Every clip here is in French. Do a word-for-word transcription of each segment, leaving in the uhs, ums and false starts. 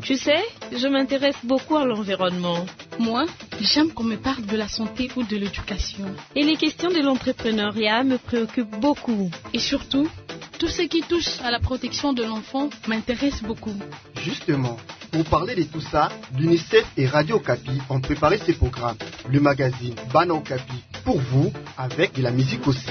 Tu sais, je m'intéresse beaucoup à l'environnement. Moi, j'aime qu'on me parle de la santé ou de l'éducation. Et les questions de l'entrepreneuriat me préoccupent beaucoup. Et surtout, tout ce qui touche à la protection de l'enfant m'intéresse beaucoup. Justement, pour parler de tout ça, l'UNICEF et Radio Okapi ont préparé ce programme, le magazine Bana Okapi, pour vous, avec de la musique aussi.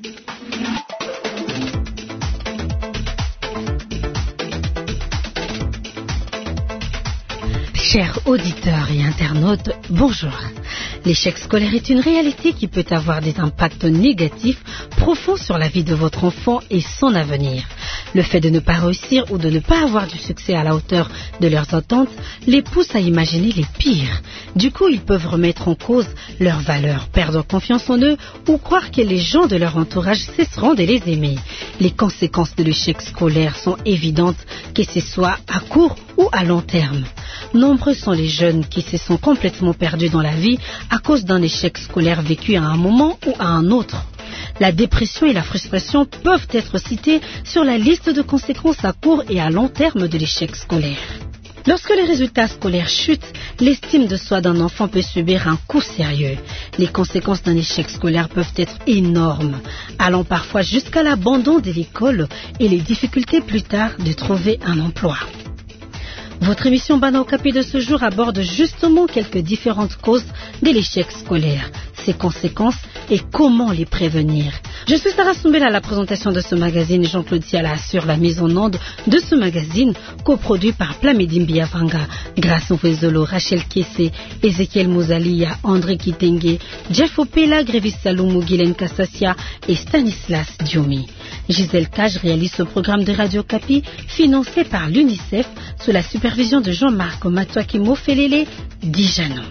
Chers auditeurs et internautes, bonjour. L'échec scolaire est une réalité qui peut avoir des impacts négatifs profonds sur la vie de votre enfant et son avenir. Le fait de ne pas réussir ou de ne pas avoir du succès à la hauteur de leurs attentes les pousse à imaginer les pires. Du coup, ils peuvent remettre en cause leurs valeurs, perdre confiance en eux ou croire que les gens de leur entourage cesseront de les aimer. Les conséquences de l'échec scolaire sont évidentes, que ce soit à court ou à long terme. Nombreux sont les jeunes qui se sont complètement perdus dans la vie à cause d'un échec scolaire vécu à un moment ou à un autre. La dépression et la frustration peuvent être citées sur la liste de conséquences à court et à long terme de l'échec scolaire. Lorsque les résultats scolaires chutent, l'estime de soi d'un enfant peut subir un coup sérieux. Les conséquences d'un échec scolaire peuvent être énormes, allant parfois jusqu'à l'abandon de l'école et les difficultés plus tard de trouver un emploi. Votre émission Bana Okapi de ce jour aborde justement quelques différentes causes de l'échec scolaire, ses conséquences et comment les prévenir. Je suis Sarah Soumbela à la présentation de ce magazine, Jean-Claude Siala assure la mise en onde de ce magazine, coproduit par Plamedi Mbiavanga, Grâce Mvwezolo, Rachel Kese, Ezekiel Mouzalia, André Kitenge, Jeff Opela, Grévis Saloumou, Guylaine Kassassia et Stanislas Diomi. Gisèle Cage réalise ce programme de Radio Okapi financé par l'UNICEF sous la supervision de Jean-Marc Matouaki Mofelele Dijano.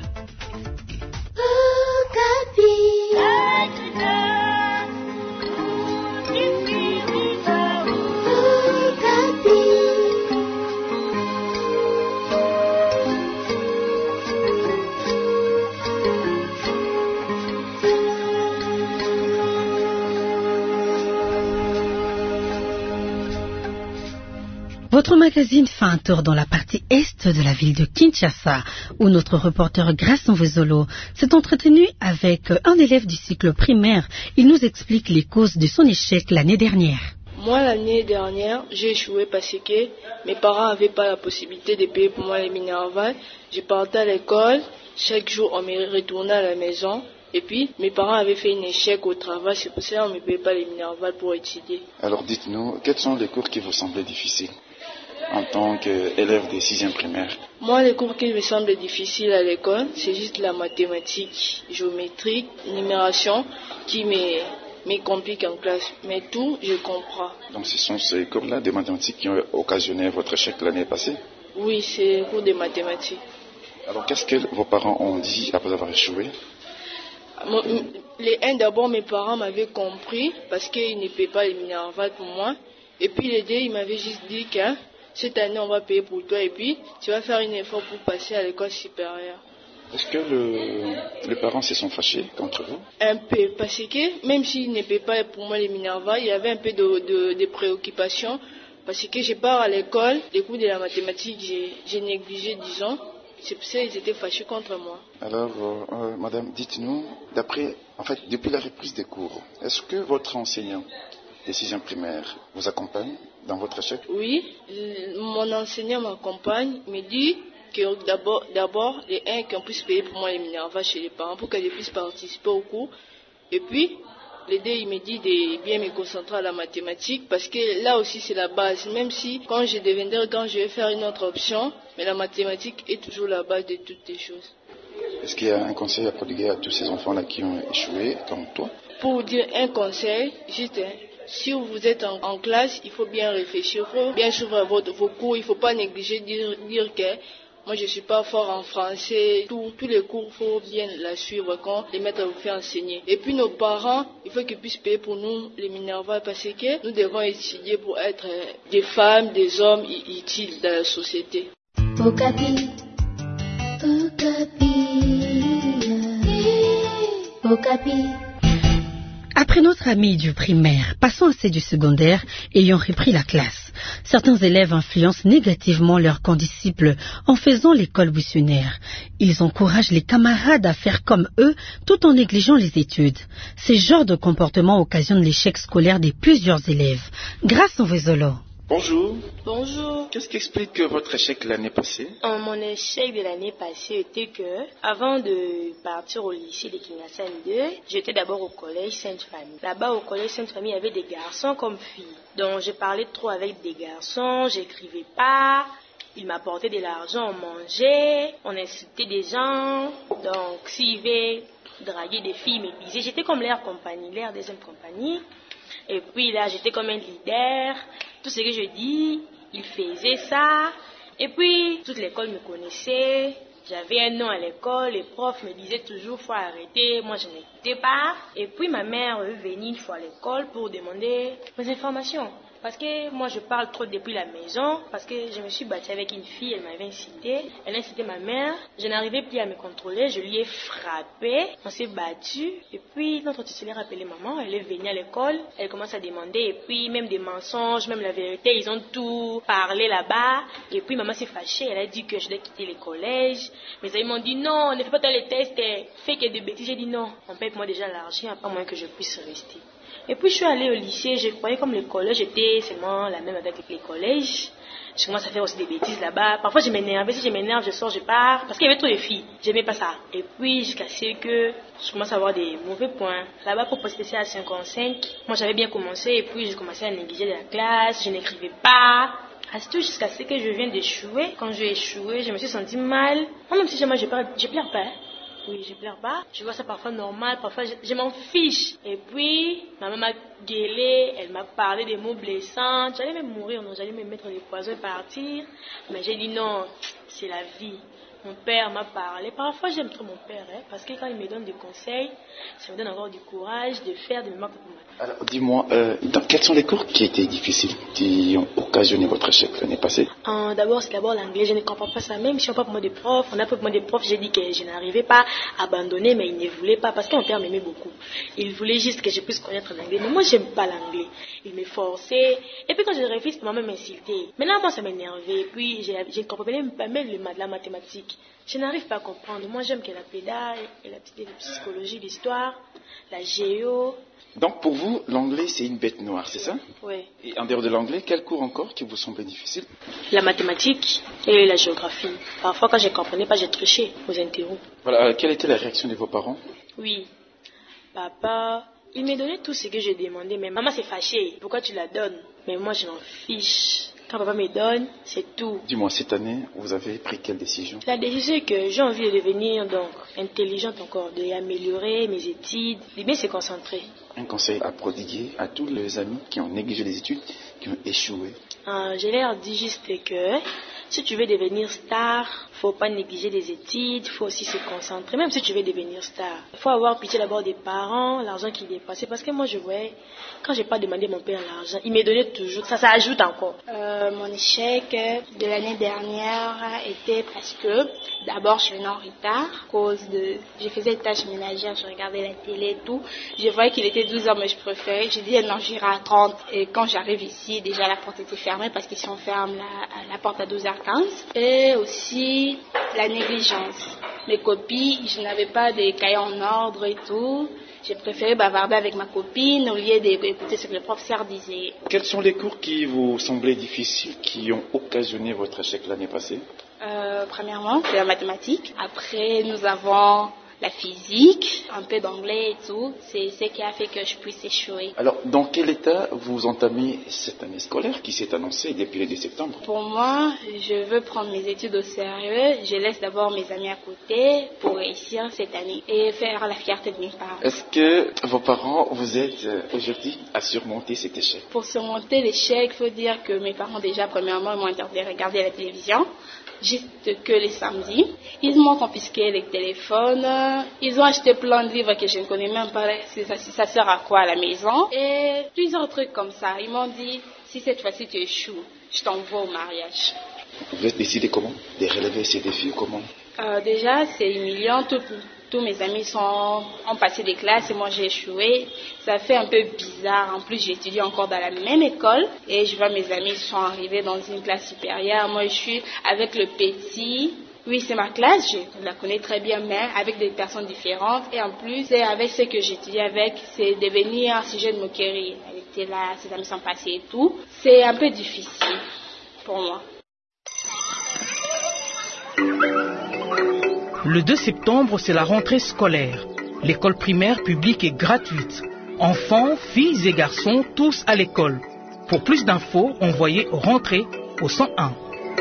Votre magazine fait un tour dans la partie est de la ville de Kinshasa, où notre reporter Grâce Mvwezolo s'est entretenu avec un élève du cycle primaire. Il nous explique les causes de son échec l'année dernière. Moi, l'année dernière, j'ai échoué parce que mes parents n'avaient pas la possibilité de payer pour moi les Minerval. Je partais à l'école, chaque jour on me retournait à la maison. Et puis, mes parents avaient fait un échec au travail, c'est pour ça qu'on ne me payait pas les Minerval pour étudier. Alors dites-nous, quels sont les cours qui vous semblaient difficiles en tant qu'élève des sixième primaire? Moi, les cours qui me semblent difficiles à l'école, c'est juste la mathématique, géométrie, numération qui me, me complique en classe. Mais tout, je comprends. Donc ce sont ces cours-là de mathématiques qui ont occasionné votre échec l'année passée? Oui, c'est les cours de mathématiques. Alors qu'est-ce que vos parents ont dit après avoir échoué? Les un, d'abord, mes parents m'avaient compris parce qu'ils ne payaient pas les Minerval pour moi. Et puis les deux, ils m'avaient juste dit que cette année, on va payer pour toi et puis tu vas faire un effort pour passer à l'école supérieure. Est-ce que le, les parents se sont fâchés contre vous? Un peu, parce que même s'ils ne payaient pas pour moi les Minerval, il y avait un peu de, de, de préoccupation parce que je pars à l'école, les cours de la mathématique, j'ai, j'ai négligé, disons. C'est pour ça qu'ils étaient fâchés contre moi. Alors, euh, euh, madame, dites-nous, d'après, en fait, depuis la reprise des cours, est-ce que votre enseignant des sixième primaire vous accompagne dans votre échec? Oui, mon enseignant m'accompagne, me dit que d'abord, d'abord les uns qu'on puisse payer pour moi les Minerval chez les parents pour que je puisse participer au cours. Et puis, les deux, il me dit de bien me concentrer à la mathématique parce que là aussi c'est la base. Même si quand je deviendrai, quand je vais faire une autre option, mais la mathématique est toujours la base de toutes les choses. Est-ce qu'il y a un conseil à prodiguer à tous ces enfants-là qui ont échoué comme toi? Pour vous dire un conseil, juste hein, si vous êtes en, en classe, il faut bien réfléchir, il faut bien suivre votre, vos cours, il ne faut pas négliger dire, dire que moi je ne suis pas fort en français, Tout, tous les cours, il faut bien la suivre quand les maîtres vous font enseigner. Et puis nos parents, il faut qu'ils puissent payer pour nous les Minerval parce que nous devons étudier pour être des femmes, des hommes utiles dans la société. Okapi, Okapi, Okapi. Après notre ami du primaire, passons à ceux du secondaire ayant repris la classe. Certains élèves influencent négativement leurs condisciples en faisant l'école buissonnière. Ils encouragent les camarades à faire comme eux tout en négligeant les études. Ce genre de comportement occasionne l'échec scolaire de plusieurs élèves. Grâce au Vézolo. Bonjour. Bonjour. Qu'est-ce qui explique que votre échec l'année passée? Euh, mon échec de l'année passée était que, avant de partir au lycée de Kingassan deux, j'étais d'abord au collège Sainte-Famille. Là-bas, au collège Sainte-Famille, il y avait des garçons comme filles. Donc, je parlais trop avec des garçons, j'écrivais pas, ils m'apportaient de l'argent, on mangeait, on insultait des gens. Donc, s'ils veulent draguer des filles, me disaient, j'étais comme leur compagnie, leur deuxième compagnie. Et puis là, j'étais comme un leader. Tout ce que je dis, ils faisaient ça. Et puis, toute l'école me connaissait. J'avais un nom à l'école. Les profs me disaient toujours, faut arrêter. Moi, je n'écoutais pas. Et puis, ma mère est venue une fois à l'école pour demander mes informations. Parce que moi, je parle trop depuis la maison. Parce que je me suis battue avec une fille, elle m'avait incité. Elle a incité ma mère. Je n'arrivais plus à me contrôler. Je lui ai frappé. On s'est battu. Et puis, notre titulaire a appelé maman. Elle est venue à l'école. Elle commence à demander. Et puis, même des mensonges, même la vérité, ils ont tout parlé là-bas. Et puis, maman s'est fâchée. Elle a dit que je dois quitter le collège. Mes amis m'ont dit non, ne fais pas tous les tests. Fais que des bêtises. J'ai dit non. On paye moi déjà l'argent, à moins que je puisse rester. Et puis je suis allée au lycée, je croyais comme le collège était seulement la même avec les collèges. Je commence à faire aussi des bêtises là-bas. Parfois je m'énerve, si je m'énerve, je sors, je pars. Parce qu'il y avait trop de filles, j'aimais pas ça. Et puis jusqu'à ce que je commence à avoir des mauvais points. Là-bas pour passer à cinquante-cinq, moi j'avais bien commencé et puis j'ai commencé à négliger la classe, je n'écrivais pas. Jusqu'à ce que je vienne d'échouer. Quand j'ai échoué, je me suis sentie mal. Moi, même si je ne pleure pas. Oui, je pleure pas. Je vois ça parfois normal, parfois je, je m'en fiche. Et puis, ma maman m'a gueulé, elle m'a parlé des mots blessants. J'allais même mourir, non, j'allais me mettre des poisons et partir. Mais j'ai dit non, c'est la vie. Mon père m'a parlé. Parfois, j'aime trop mon père, hein, parce que quand il me donne des conseils, ça me donne encore du courage de faire de mes marques pour ma. Alors, dis-moi, euh, dans, quels sont les cours qui étaient difficiles, qui ont occasionné votre échec l'année passée? euh, D'abord, c'est d'abord l'anglais. Je ne comprends pas ça. Même si on n'a pas pour moi des profs, on a pas pour moi des profs, j'ai dit que je n'arrivais pas à abandonner, mais ils ne voulaient pas, parce que mon père m'aimait beaucoup. Il voulait juste que je puisse connaître l'anglais. Mais moi, j'aime pas l'anglais. Il me forçait. Et puis, quand je réfléchis, maman m'insultait. Maintenant, moi, ça m'énervait. Et puis, je ne comprenais même pas même la mathématique. Je n'arrive pas à comprendre. Moi, j'aime que la pédale, la psychologie, l'histoire, la géo. Donc, pour vous, l'anglais, c'est une bête noire, c'est ça? Oui. Et en dehors de l'anglais, quel cours encore qui vous semblait difficile? La mathématique et la géographie. Parfois, quand je ne comprenais pas, j'ai triché aux interros. Voilà. Euh, quelle était la réaction de vos parents? Oui. Papa, il m'a donné tout ce que j'ai demandé, mais maman s'est fâchée. Pourquoi tu la donnes? Mais moi, je m'en fiche. Quand papa me donne, c'est tout. Dis-moi, cette année, vous avez pris quelle décision? La décision est que j'ai envie de devenir donc intelligente encore, d'améliorer mes études, de bien se concentrer. Un conseil à prodiguer à tous les amis qui ont négligé les études, qui ont échoué? Euh, je leur dis juste que si tu veux devenir star, faut pas négliger les études, faut aussi se concentrer, même si tu veux devenir star. Il faut avoir pitié d'abord des parents, l'argent qui dépassait, parce que moi je voyais, quand j'ai pas demandé à mon père l'argent, il me donnait toujours, ça, ça ajoute encore. Euh, mon échec de l'année dernière était parce que d'abord je venais en retard, à cause de, je faisais des tâches ménagères, je regardais la télé et tout, je voyais qu'il était douze heures mais je préférais, je disais non j'irai à trente, et quand j'arrive ici, déjà la porte était fermée parce qu'ici on ferme la, la porte à douze heures quinze, et aussi la négligence. Mes copies, je n'avais pas de cahiers en ordre et tout. J'ai préféré bavarder avec ma copine au lieu d'écouter ce que le professeur disait. Quels sont les cours qui vous semblaient difficiles, qui ont occasionné votre échec l'année passée? euh, Premièrement, c'est la mathématique. Après, nous avons la physique, un peu d'anglais et tout. C'est ce qui a fait que je puisse échouer. Alors, dans quel état vous entamez cette année scolaire qui s'est annoncée depuis le deux septembre? Pour moi, je veux prendre mes études au sérieux. Je laisse d'abord mes amis à côté pour réussir cette année et faire la fierté de mes parents. Est-ce que vos parents vous aident aujourd'hui à surmonter cet échec? Pour surmonter l'échec, il faut dire que mes parents déjà, premièrement, m'ont interdit de regarder la télévision. Juste que les samedis. Ils m'ont confisqué les téléphones. Ils ont acheté plein de livres que je ne connais même pas. Ça, ça sert à quoi à la maison? Et plusieurs trucs comme ça. Ils m'ont dit, si cette fois-ci tu échoues, je t'envoie au mariage. Vous avez décidé comment? De relever ces défis ou comment? euh, Déjà, c'est humiliant. Tout, tous mes amis sont, ont passé des classes et moi j'ai échoué. Ça fait un peu bizarre. En plus, j'étudie encore dans la même école et je vois mes amis sont arrivés dans une classe supérieure. Moi, je suis avec le petit. Oui, c'est ma classe, je la connais très bien, mais avec des personnes différentes. Et en plus, c'est avec ceux que j'étudie avec, c'est devenu un sujet de moquerie. Elle était là, ses amis sont passés et tout. C'est un peu difficile pour moi. Le deux septembre, c'est la rentrée scolaire. L'école primaire publique est gratuite. Enfants, filles et garçons, tous à l'école. Pour plus d'infos, envoyez rentrée au cent un.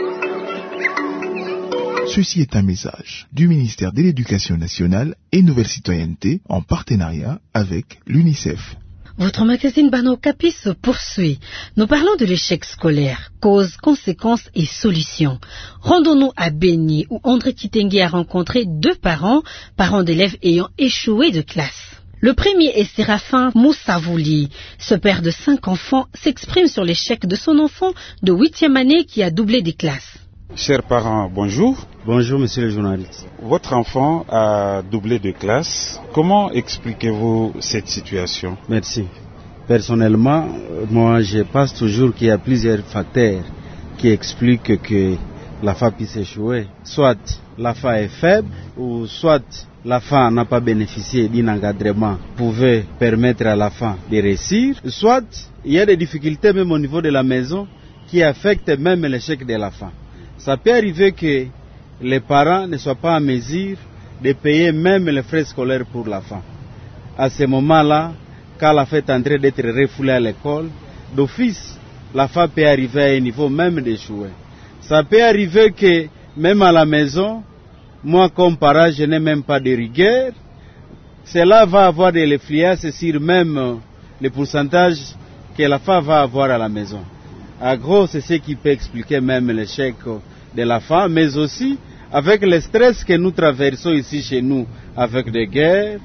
Ceci est un message du ministère de l'Éducation nationale et Nouvelle Citoyenneté en partenariat avec l'UNICEF. Votre magazine Bana Okapi se poursuit. Nous parlons de l'échec scolaire, causes, conséquences et solutions. Rendons-nous à Béni où André Kitenge a rencontré deux parents, parents d'élèves ayant échoué de classe. Le premier est Séraphin Moussavouli. Ce père de cinq enfants s'exprime sur l'échec de son enfant de huitième année qui a doublé des classes. Chers parents, bonjour. Bonjour, monsieur le journaliste. Votre enfant a doublé de classe. Comment expliquez-vous cette situation? Merci. Personnellement, moi, je pense toujours qu'il y a plusieurs facteurs qui expliquent que l'enfant puisse échouer. Soit l'enfant est faible, ou soit l'enfant n'a pas bénéficié d'un encadrement qui pouvait permettre à l'enfant de réussir. Soit il y a des difficultés même au niveau de la maison qui affectent même l'échec de l'enfant. Ça peut arriver que les parents ne soient pas en mesure de payer même les frais scolaires pour l'enfant. À ce moment-là, quand l'enfant est en train d'être refoulé à l'école, d'office, l'enfant peut arriver à un niveau même d'échouer. Ça peut arriver que même à la maison, moi comme parent, je n'ai même pas de rigueur. Cela va avoir de l'influence sur même le pourcentage que l'enfant va avoir à la maison. En gros, c'est ce qui peut expliquer même l'échec de l'enfant, mais aussi avec le stress que nous traversons ici chez nous, avec des guerres,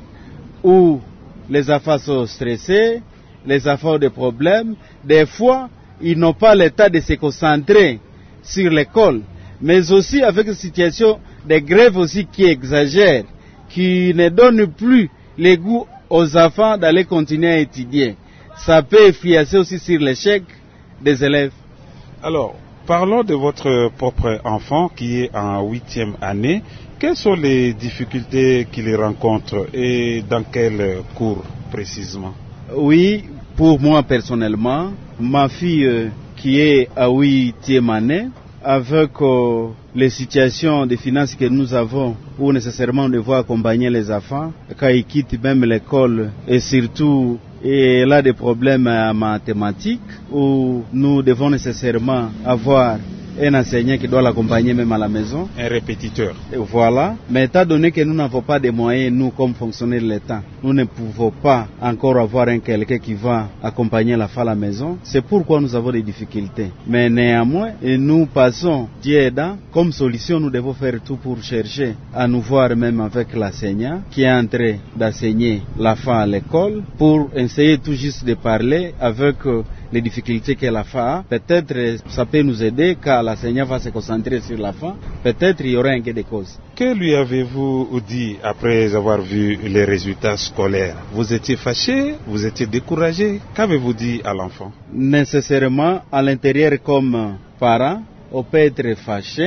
où les enfants sont stressés, les enfants ont des problèmes. Des fois, ils n'ont pas le temps de se concentrer sur l'école, mais aussi avec une situation de grève aussi qui exagère, qui ne donne plus le goût aux enfants d'aller continuer à étudier. Ça peut influencer aussi sur l'échec des élèves. Alors, parlons de votre propre enfant qui est en huitième année. Quelles sont les difficultés qu'il rencontre et dans quel cours précisément? Oui, pour moi personnellement, ma fille euh, qui est à huitième année, avec euh, les situations de finances que nous avons, où nécessairement on doit accompagner les enfants, quand ils quittent même l'école et surtout et elle a des problèmes en mathématiques où nous devons nécessairement avoir un enseignant qui doit l'accompagner même à la maison. Un répétiteur. Et voilà. Mais étant donné que nous n'avons pas de moyens, nous, comme fonctionnaires de l'État, nous ne pouvons pas encore avoir un quelqu'un qui va accompagner l'enfant à la maison. C'est pourquoi nous avons des difficultés. Mais néanmoins, nous passons, Dieu aidant, comme solution, nous devons faire tout pour chercher à nous voir même avec l'enseignant qui est en train d'enseigner l'enfant à l'école pour essayer tout juste de parler avec les difficultés que l'enfant a. Peut-être ça peut nous aider car l'enseignant va se concentrer sur l'enfant. Peut-être il y aura un gain de cause. Que lui avez-vous dit après avoir vu les résultats scolaires? Vous étiez fâché? Vous étiez découragé? Qu'avez-vous dit à l'enfant? Nécessairement, à l'intérieur comme parent, on peut être fâché,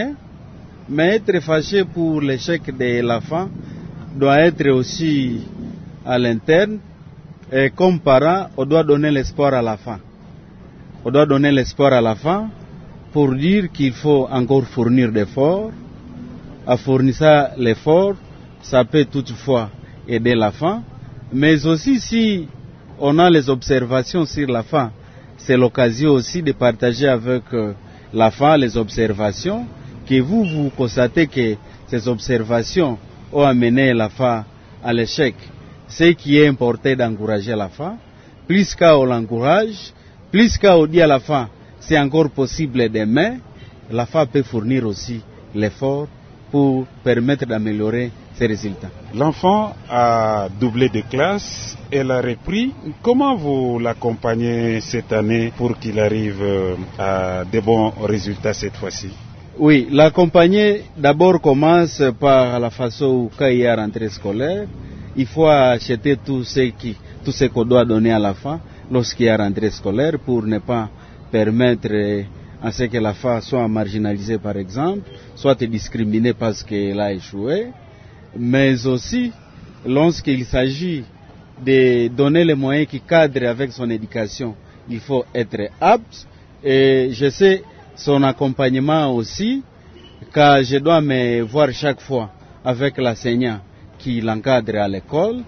mais être fâché pour l'échec de l'enfant doit être aussi à l'interne. Et comme parent, on doit donner l'espoir à l'enfant. On doit donner l'espoir à l'enfant pour dire qu'il faut encore fournir d'efforts. À fournir ça, l'effort, ça peut toutefois aider l'enfant. Mais aussi si on a les observations sur l'enfant, c'est l'occasion aussi de partager avec l'enfant les observations, que vous, vous constatez que ces observations ont amené l'enfant à l'échec. Ce qui est important d'encourager l'enfant, plus qu'on l'encourage, plus qu'on dit à l'enfant, c'est encore possible demain, l'enfant peut fournir aussi l'effort pour permettre d'améliorer ses résultats. L'enfant a doublé de classe, elle a repris. Comment vous l'accompagnez cette année pour qu'il arrive à de bons résultats cette fois-ci? Oui, l'accompagner d'abord commence par la façon où quand il y a rentrée scolaire, il faut acheter tout ce qui, tout ce qu'on doit donner à l'enfant lorsqu'il y a rentrée scolaire pour ne pas permettre à ce que l'enfant soit marginalisé par exemple, soit discriminé parce qu'il a échoué, mais aussi lorsqu'il s'agit de donner les moyens qui cadrent avec son éducation, il faut être apte. Et je sais son accompagnement aussi, car je dois me voir chaque fois avec l'enseignant qui l'encadre à l'école,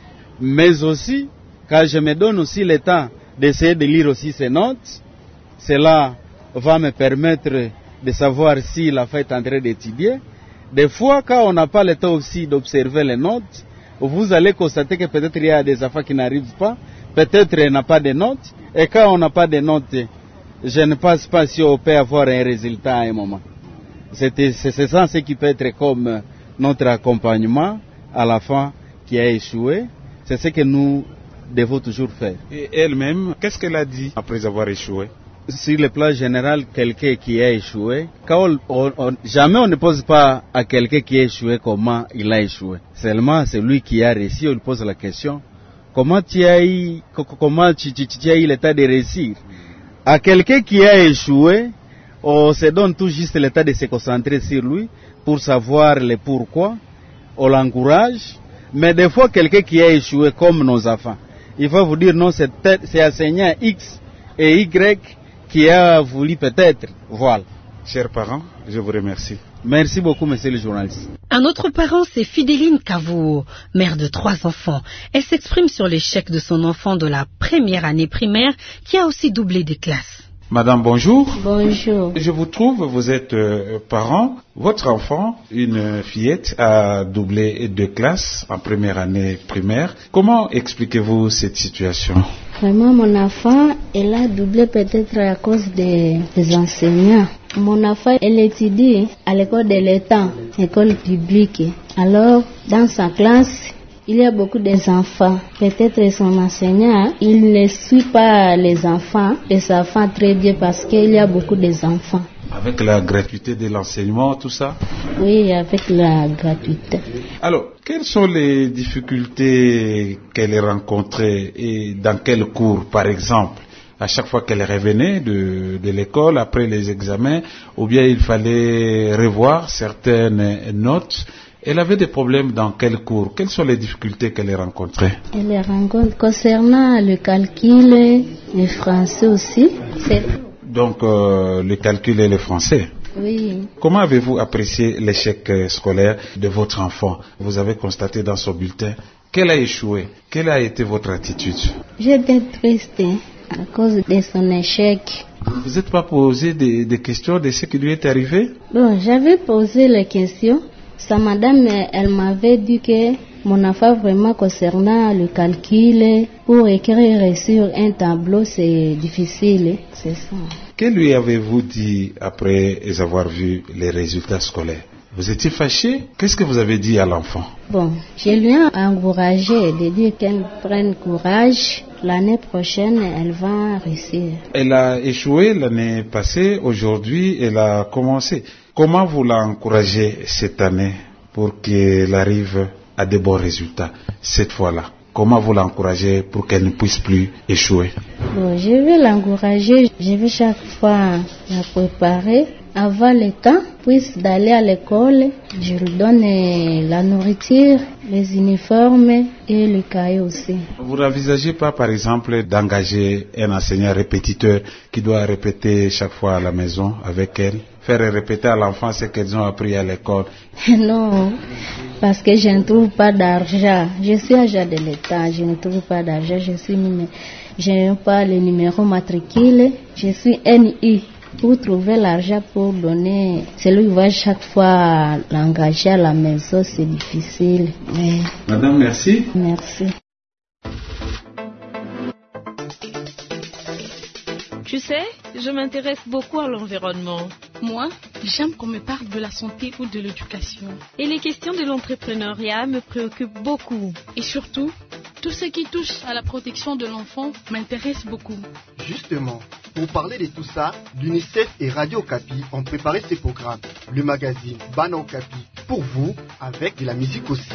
mais aussi car je me donne aussi le temps d'essayer de lire aussi ses notes. Cela va me permettre de savoir si l'enfant est en train d'étudier. Des fois, quand on n'a pas le temps aussi d'observer les notes, vous allez constater que peut-être il y a des enfants qui n'arrivent pas, peut-être il n'a pas de notes, et quand on n'a pas de notes, je ne pense pas si on peut avoir un résultat à un moment. C'est, c'est ça ce qui peut être comme notre accompagnement à l'enfant qui a échoué. C'est ce que nous devons toujours faire. Et elle-même, qu'est-ce qu'elle a dit après avoir échoué? Sur le plan général, quelqu'un qui a échoué, quand on, on, on, jamais on ne pose pas à quelqu'un qui a échoué comment il a échoué. Seulement, c'est lui qui a réussi, on lui pose la question, comment tu as eu, comment tu, tu, tu as eu l'état de réussir? À quelqu'un qui a échoué, on se donne tout juste l'état de se concentrer sur lui pour savoir le pourquoi, on l'encourage, mais des fois quelqu'un qui a échoué comme nos enfants, il va vous dire non, c'est, c'est enseignant X et Y qui a voulu peut-être, voilà. Chers parents, je vous remercie. Merci beaucoup, monsieur le journaliste. Un autre parent, c'est Fidéline Cavou, mère de trois enfants. Elle s'exprime sur l'échec de son enfant de la première année primaire qui a aussi doublé des classes. Madame, bonjour. Bonjour. Je vous trouve, vous êtes euh, parent. Votre enfant, une fillette, a doublé de classe en première année primaire. Comment expliquez-vous cette situation? Vraiment, mon enfant, elle a doublé peut-être à cause des, des enseignants. Mon enfant, elle étudie à l'école de l'État, école publique. Alors, dans sa classe, il y a beaucoup d'enfants. Peut-être son enseignant, il ne suit pas les enfants, les enfants très bien parce qu'il y a beaucoup d'enfants. Avec la gratuité de l'enseignement, tout ça? Oui, avec la gratuité. Alors, quelles sont les difficultés qu'elle rencontrait et dans quel cours, par exemple? À chaque fois qu'elle revenait de, de l'école, après les examens, ou bien il fallait revoir certaines notes. Elle avait des problèmes dans quel cours? Quelles sont les difficultés qu'elle rencontrait? Elle les rencontre concernant le calcul, le français aussi. C'est... Donc, euh, le calcul et le français? Oui. Comment avez-vous apprécié l'échec scolaire de votre enfant? Vous avez constaté dans son bulletin qu'elle a échoué. Quelle a été votre attitude? J'étais triste à cause de son échec. Vous n'êtes pas posé des, des questions de ce qui lui est arrivé? Bon, j'avais posé les questions. Sa madame, elle m'avait dit que mon enfant vraiment concernant le calcul, pour écrire sur un tableau, c'est difficile. C'est ça. Que lui avez-vous dit après avoir vu les résultats scolaires? Vous étiez fâché? Qu'est-ce que vous avez dit à l'enfant? Bon, je lui ai encouragé de dire qu'elle prenne courage. L'année prochaine, elle va réussir. Elle a échoué l'année passée. Aujourd'hui, elle a commencé. Comment vous l'encouragez cette année pour qu'elle arrive à de bons résultats cette fois-là? Comment vous l'encouragez pour qu'elle ne puisse plus échouer? Bon, je vais l'encourager. Je vais chaque fois la préparer avant le temps, puisse d'aller à l'école. Je lui donne la nourriture, les uniformes et le cahier aussi. Vous n'envisagez pas, par exemple, d'engager un enseignant répétiteur qui doit répéter chaque fois à la maison avec elle? Faire répéter à l'enfant ce qu'elles ont appris à l'école? Non, parce que je ne trouve pas d'argent. Je suis agent de l'État, je ne trouve pas d'argent. Je suis je n'ai pas le numéro matricule. Je suis N I. Pour trouver l'argent pour donner, celui qui va chaque fois l'engager à la maison, c'est difficile. Mais... Madame, merci. Merci. Tu sais, je m'intéresse beaucoup à l'environnement. Moi, j'aime qu'on me parle de la santé ou de l'éducation. Et les questions de l'entrepreneuriat me préoccupent beaucoup. Et surtout, tout ce qui touche à la protection de l'enfant m'intéresse beaucoup. Justement, Pour parler de tout ça, l'UNICEF et Radio Okapi ont préparé ces programmes. Le magazine Bana Okapi pour vous, avec de la musique aussi.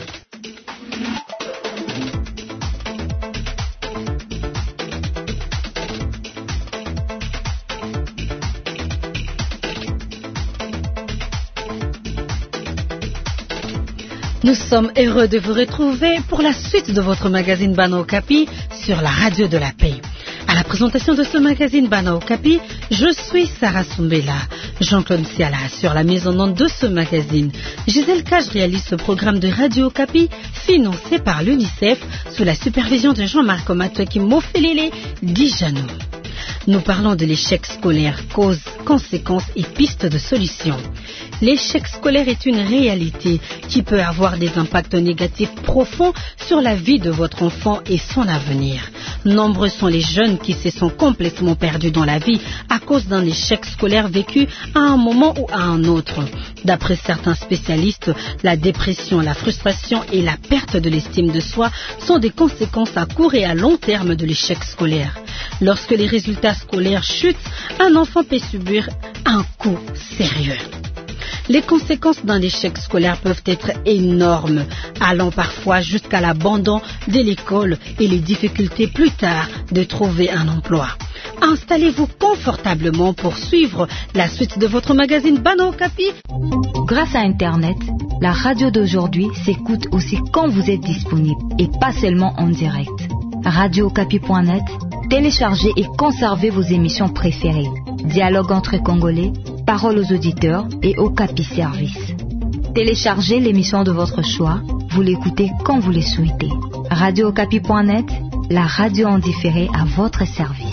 Nous sommes heureux de vous retrouver pour la suite de votre magazine Bana Okapi sur la radio de la paix. À la présentation de ce magazine Bana Okapi, je suis Sarah Soumbela. Jean-Claude Siala sur la mise en onde de ce magazine. Gisèle Cage réalise ce programme de Radio Okapi financé par l'UNICEF sous la supervision de Jean-Marc Matoueki Mofelele Dijano. Nous parlons de l'échec scolaire, causes, conséquences et pistes de solutions. L'échec scolaire est une réalité qui peut avoir des impacts négatifs profonds sur la vie de votre enfant et son avenir. Nombreux sont les jeunes qui se sont complètement perdus dans la vie à cause d'un échec scolaire vécu à un moment ou à un autre. D'après certains spécialistes, la dépression, la frustration et la perte de l'estime de soi sont des conséquences à court et à long terme de l'échec scolaire. Lorsque les résultats scolaires chutent, un enfant peut subir un coup sérieux. Les conséquences d'un échec scolaire peuvent être énormes, allant parfois jusqu'à l'abandon de l'école et les difficultés plus tard de trouver un emploi. Installez-vous confortablement pour suivre la suite de votre magazine Bana Okapi. Grâce à Internet, la radio d'aujourd'hui s'écoute aussi quand vous êtes disponible et pas seulement en direct. radio okapi point net, téléchargez et conservez vos émissions préférées. Dialogue entre Congolais, Parole aux auditeurs et Okapi Service. Téléchargez l'émission de votre choix, vous l'écoutez quand vous le souhaitez. radio okapi point net, la radio en différé à votre service.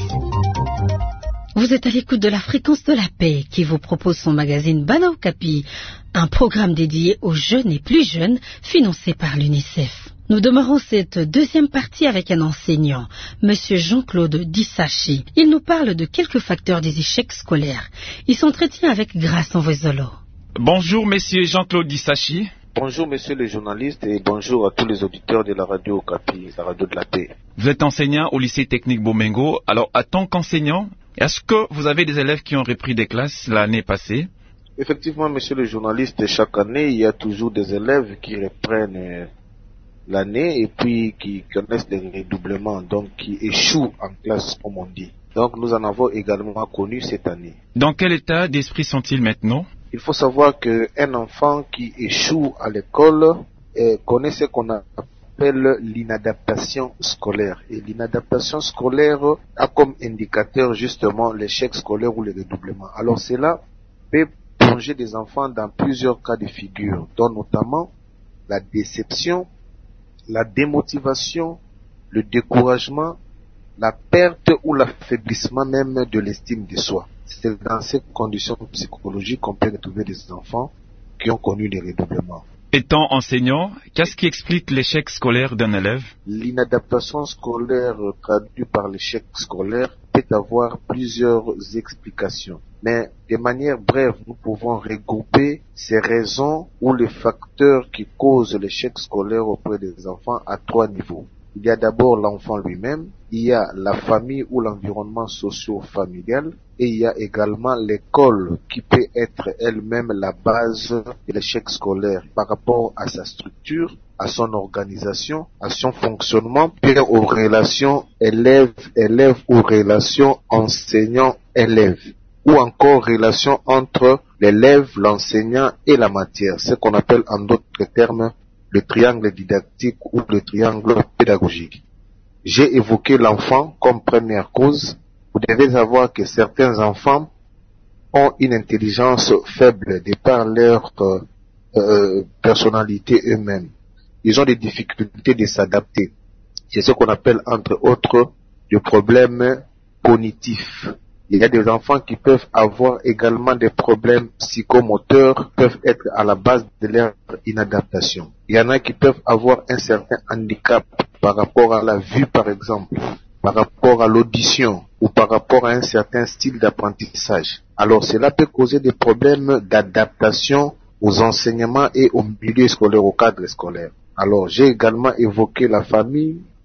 Vous êtes à l'écoute de la fréquence de la paix qui vous propose son magazine Bana Okapi, un programme dédié aux jeunes et plus jeunes financé par l'UNICEF. Nous demeurons cette deuxième partie avec un enseignant, Monsieur Jean-Claude Dissachi. Il nous parle de quelques facteurs des échecs scolaires. Il s'entretient avec Grace Envoizolo. Bonjour Monsieur Jean-Claude Dissachi. Bonjour Monsieur le journaliste et bonjour à tous les auditeurs de la radio Okapi, la radio de la paix. Vous êtes enseignant au lycée technique Bomengo. Alors, en tant qu'enseignant, est-ce que vous avez des élèves qui ont repris des classes l'année passée? Effectivement, Monsieur le journaliste, chaque année, il y a toujours des élèves qui reprennent l'année et puis qui connaissent des redoublements, donc qui échouent en classe, comme on dit. Donc nous en avons également connu cette année. Dans quel état d'esprit sont-ils maintenant? Il faut savoir qu'un enfant qui échoue à l'école eh, connaît ce qu'on appelle l'inadaptation scolaire. Et l'inadaptation scolaire a comme indicateur justement l'échec scolaire ou le redoublement. Alors cela peut plonger des enfants dans plusieurs cas de figure, dont notamment la déception, la démotivation, le découragement, la perte ou l'affaiblissement même de l'estime de soi. C'est dans ces conditions psychologiques qu'on peut retrouver des enfants qui ont connu des redoublements. Étant enseignant, qu'est-ce qui explique l'échec scolaire d'un élève? L'inadaptation scolaire traduite par l'échec scolaire peut avoir plusieurs explications. Mais de manière brève, nous pouvons regrouper ces raisons ou les facteurs qui causent l'échec scolaire auprès des enfants à trois niveaux. Il y a d'abord l'enfant lui-même, il y a la famille ou l'environnement socio-familial, et il y a également l'école qui peut être elle-même la base de l'échec scolaire par rapport à sa structure, à son organisation, à son fonctionnement, puis aux relations élèves-élèves ou relations enseignant-élève, ou encore relation entre l'élève, l'enseignant et la matière, ce qu'on appelle en d'autres termes le triangle didactique ou le triangle pédagogique. J'ai évoqué l'enfant comme première cause. Vous devez savoir que certains enfants ont une intelligence faible de par leur euh, euh, personnalité eux-mêmes. Ils ont des difficultés de s'adapter. C'est ce qu'on appelle entre autres le problème cognitif. Il y a des enfants qui peuvent avoir également des problèmes psychomoteurs, peuvent être à la base de leur inadaptation. Il y en a qui peuvent avoir un certain handicap par rapport à la vue, par exemple, par rapport à l'audition ou par rapport à un certain style d'apprentissage. Alors cela peut causer des problèmes d'adaptation aux enseignements et au milieu scolaire, au cadre scolaire. Alors j'ai également évoqué la famille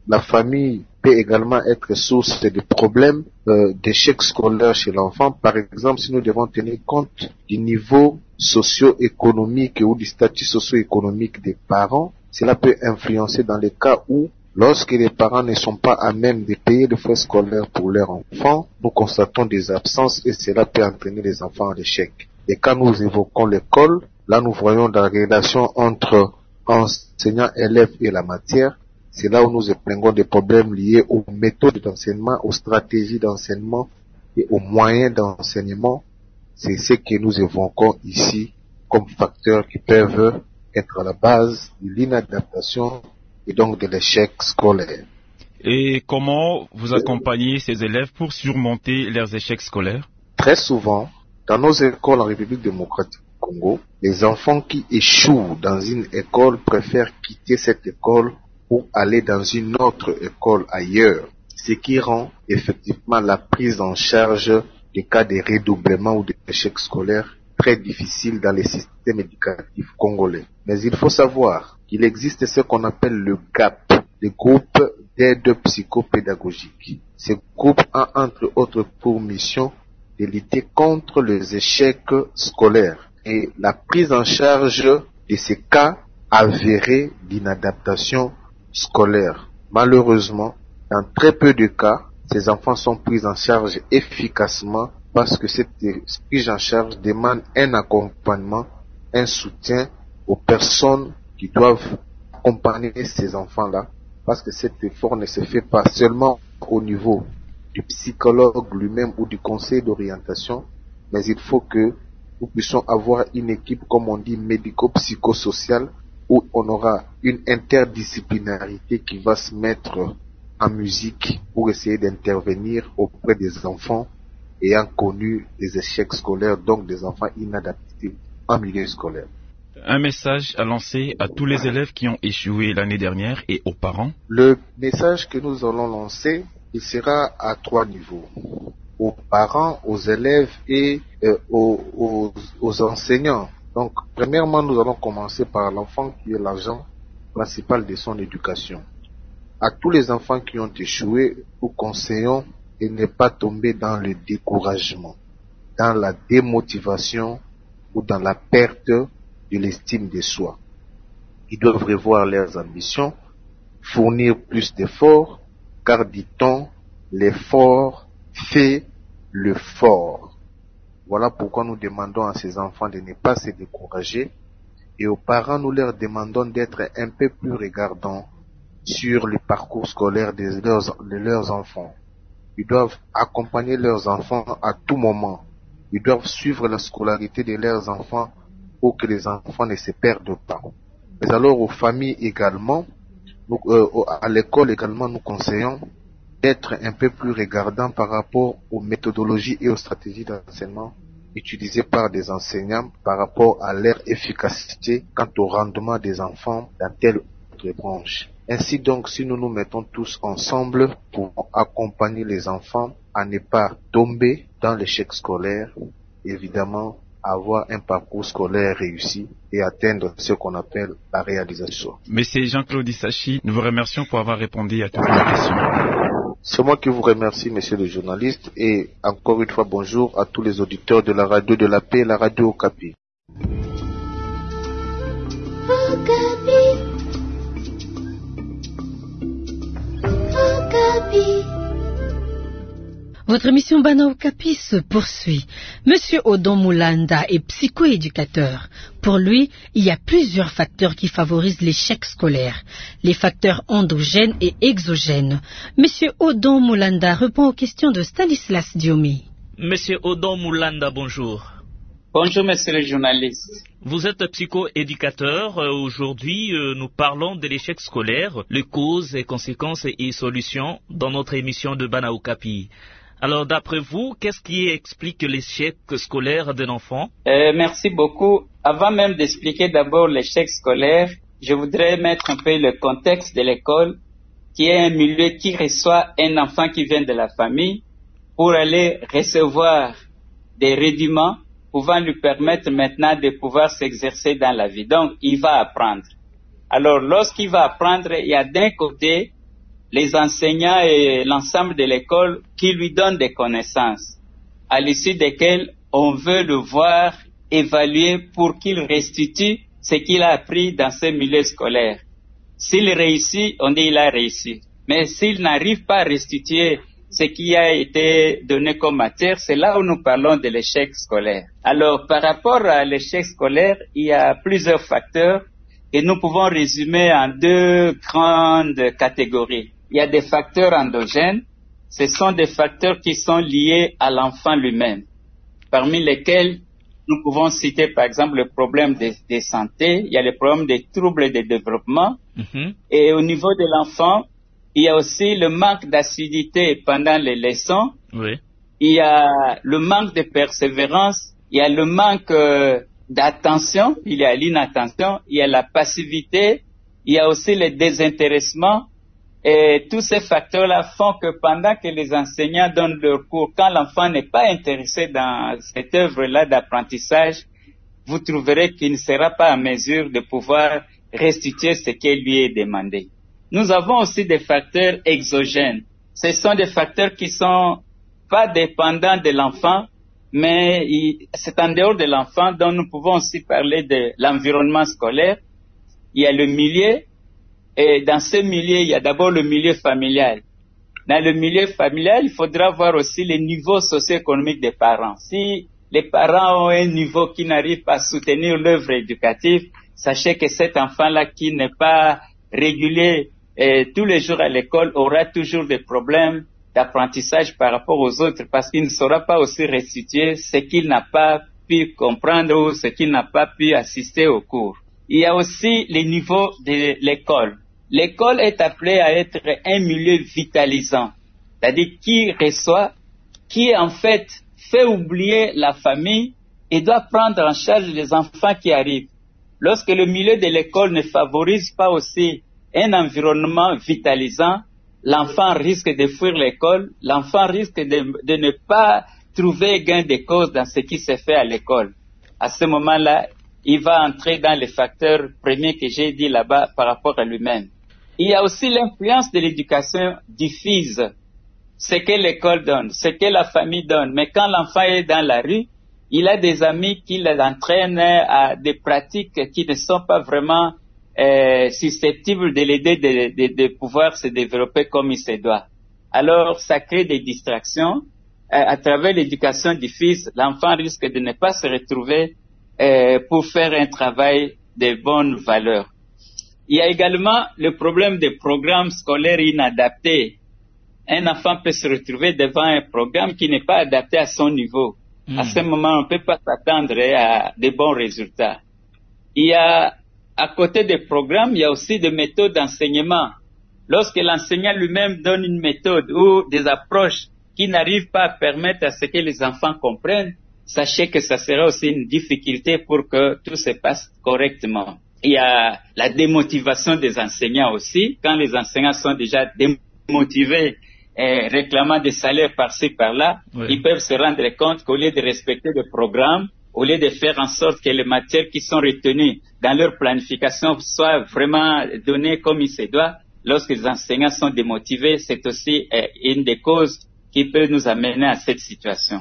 la famille peut également être source de problèmes euh, d'échecs scolaires chez l'enfant. Par exemple, si nous devons tenir compte du niveau socio-économique ou du statut socio-économique des parents, cela peut influencer dans les cas où, lorsque les parents ne sont pas à même de payer les frais scolaires pour leurs enfants, nous constatons des absences et cela peut entraîner les enfants en échec. Et quand nous évoquons l'école, là nous voyons la relation entre enseignants, élèves et la matière. C'est là où nous épinglons des problèmes liés aux méthodes d'enseignement, aux stratégies d'enseignement et aux moyens d'enseignement. C'est ce que nous évoquons ici comme facteurs qui peuvent être à la base de l'inadaptation et donc de l'échec scolaire. Et comment vous accompagnez ces élèves pour surmonter leurs échecs scolaires? Très souvent, dans nos écoles en République démocratique du Congo, les enfants qui échouent dans une école préfèrent quitter cette école pour aller dans une autre école ailleurs, ce qui rend effectivement la prise en charge des cas de redoublement ou d'échec scolaire très difficile dans les systèmes éducatifs congolais. Mais il faut savoir qu'il existe ce qu'on appelle le G A P, le groupe d'aide psychopédagogique. Ce groupe a entre autres pour mission de lutter contre les échecs scolaires et la prise en charge de ces cas avérés d'inadaptation scolaire. Malheureusement, dans très peu de cas, ces enfants sont pris en charge efficacement parce que cette prise en charge demande un accompagnement, un soutien aux personnes qui doivent accompagner ces enfants-là, parce que cet effort ne se fait pas seulement au niveau du psychologue lui-même ou du conseil d'orientation, mais il faut que nous puissions avoir une équipe, comme on dit, médico-psychosociale, où on aura une interdisciplinarité qui va se mettre en musique pour essayer d'intervenir auprès des enfants ayant connu des échecs scolaires, donc des enfants inadaptés en milieu scolaire. Un message à lancer à tous les élèves qui ont échoué l'année dernière et aux parents? Le message que nous allons lancer, il sera à trois niveaux. Aux parents, aux élèves et euh, aux, aux, aux enseignants. Donc, premièrement, nous allons commencer par l'enfant qui est l'agent principal de son éducation. À tous les enfants qui ont échoué, nous conseillons de ne pas tomber dans le découragement, dans la démotivation ou dans la perte de l'estime de soi. Ils doivent revoir leurs ambitions, fournir plus d'efforts, car dit-on, l'effort fait le fort. Voilà pourquoi nous demandons à ces enfants de ne pas se décourager et aux parents nous leur demandons d'être un peu plus regardants sur le parcours scolaire de leurs, de leurs enfants. Ils doivent accompagner leurs enfants à tout moment. Ils doivent suivre la scolarité de leurs enfants pour que les enfants ne se perdent pas. Mais alors aux familles également, nous, euh, à l'école également, nous conseillons d'être un peu plus regardants par rapport aux méthodologies et aux stratégies d'enseignement utilisées par des enseignants par rapport à leur efficacité quant au rendement des enfants dans telle ou telle branche. Ainsi donc, si nous nous mettons tous ensemble pour accompagner les enfants à ne pas tomber dans l'échec scolaire, évidemment, avoir un parcours scolaire réussi et atteindre ce qu'on appelle la réalisation. Monsieur Jean-Claude Issachi, nous vous remercions pour avoir répondu à toutes nos questions. C'est moi qui vous remercie, monsieur le journaliste, et encore une fois, bonjour à tous les auditeurs de la radio de la paix, la radio Okapi. Okapi. Okapi. Votre émission Bana Okapi se poursuit. Monsieur Odon Moulanda est psychoéducateur. Pour lui, il y a plusieurs facteurs qui favorisent l'échec scolaire. Les facteurs endogènes et exogènes. Monsieur Odon Moulanda répond aux questions de Stanislas Diomi. Monsieur Odon Moulanda, bonjour. Bonjour, monsieur le journaliste. Vous êtes psychoéducateur. Aujourd'hui, nous parlons de l'échec scolaire, les causes et conséquences et solutions dans notre émission de Bana Okapi. Alors, d'après vous, qu'est-ce qui explique l'échec scolaire d'un enfant? euh, Merci beaucoup. Avant même d'expliquer d'abord l'échec scolaire, je voudrais mettre un peu le contexte de l'école, qui est un milieu qui reçoit un enfant qui vient de la famille pour aller recevoir des rudiments pouvant lui permettre maintenant de pouvoir s'exercer dans la vie. Donc, il va apprendre. Alors, lorsqu'il va apprendre, il y a d'un côté les enseignants et l'ensemble de l'école qui lui donnent des connaissances, à l'issue desquelles on veut le voir évaluer pour qu'il restitue ce qu'il a appris dans ce milieu scolaire. S'il réussit, on dit il a réussi. Mais s'il n'arrive pas à restituer ce qui a été donné comme matière, c'est là où nous parlons de l'échec scolaire. Alors, par rapport à l'échec scolaire, il y a plusieurs facteurs que nous pouvons résumer en deux grandes catégories. Il y a des facteurs endogènes. Ce sont des facteurs qui sont liés à l'enfant lui-même, parmi lesquels nous pouvons citer par exemple le problème de, de santé, il y a le problème des troubles de développement, mm-hmm. et au niveau de l'enfant, il y a aussi le manque d'assiduité pendant les leçons, oui. Il y a le manque de persévérance, il y a le manque euh, d'attention, il y a l'inattention, il y a la passivité, il y a aussi le désintéressement. Et tous ces facteurs-là font que pendant que les enseignants donnent leur cours, quand l'enfant n'est pas intéressé dans cette œuvre-là d'apprentissage, vous trouverez qu'il ne sera pas en mesure de pouvoir restituer ce qui lui est demandé. Nous avons aussi des facteurs exogènes. Ce sont des facteurs qui sont pas dépendants de l'enfant, mais c'est en dehors de l'enfant dont nous pouvons aussi parler de l'environnement scolaire. Il y a le milieu. Et dans ce milieu, il y a d'abord le milieu familial. Dans le milieu familial, il faudra voir aussi les niveaux socio-économiques des parents. Si les parents ont un niveau qui n'arrive pas à soutenir l'œuvre éducative, sachez que cet enfant-là qui n'est pas régulier eh, tous les jours à l'école aura toujours des problèmes d'apprentissage par rapport aux autres parce qu'il ne saura pas aussi restituer ce qu'il n'a pas pu comprendre ou ce qu'il n'a pas pu assister au cours. Il y a aussi les niveaux de l'école. L'école est appelée à être un milieu vitalisant, c'est-à-dire qui reçoit, qui en fait fait oublier la famille et doit prendre en charge les enfants qui arrivent. Lorsque le milieu de l'école ne favorise pas aussi un environnement vitalisant, l'enfant risque de fuir l'école, l'enfant risque de, de ne pas trouver gain de cause dans ce qui se fait à l'école. À ce moment-là, il va entrer dans les facteurs premiers que j'ai dit là-bas par rapport à lui-même. Il y a aussi l'influence de l'éducation diffuse, ce que l'école donne, ce que la famille donne. Mais quand l'enfant est dans la rue, il a des amis qui l'entraînent à des pratiques qui ne sont pas vraiment euh, susceptibles de l'aider de, de, de pouvoir se développer comme il se doit. Alors, ça crée des distractions. Euh, à travers l'éducation diffuse, l'enfant risque de ne pas se retrouver Euh, pour faire un travail de bonnes valeurs. Il y a également le problème des programmes scolaires inadaptés. Un enfant peut se retrouver devant un programme qui n'est pas adapté à son niveau. Mmh. À ce moment, on ne peut pas s'attendre à de bons résultats. Il y a, à côté des programmes, il y a aussi des méthodes d'enseignement. Lorsque l'enseignant lui-même donne une méthode ou des approches qui n'arrivent pas à permettre à ce que les enfants comprennent, sachez que ça sera aussi une difficulté pour que tout se passe correctement. Il y a la démotivation des enseignants aussi. Quand les enseignants sont déjà démotivés et réclamant des salaires par-ci par-là, oui. Ils peuvent se rendre compte qu'au lieu de respecter le programme, au lieu de faire en sorte que les matières qui sont retenues dans leur planification soient vraiment données comme il se doit, lorsque les enseignants sont démotivés, c'est aussi une des causes qui peut nous amener à cette situation.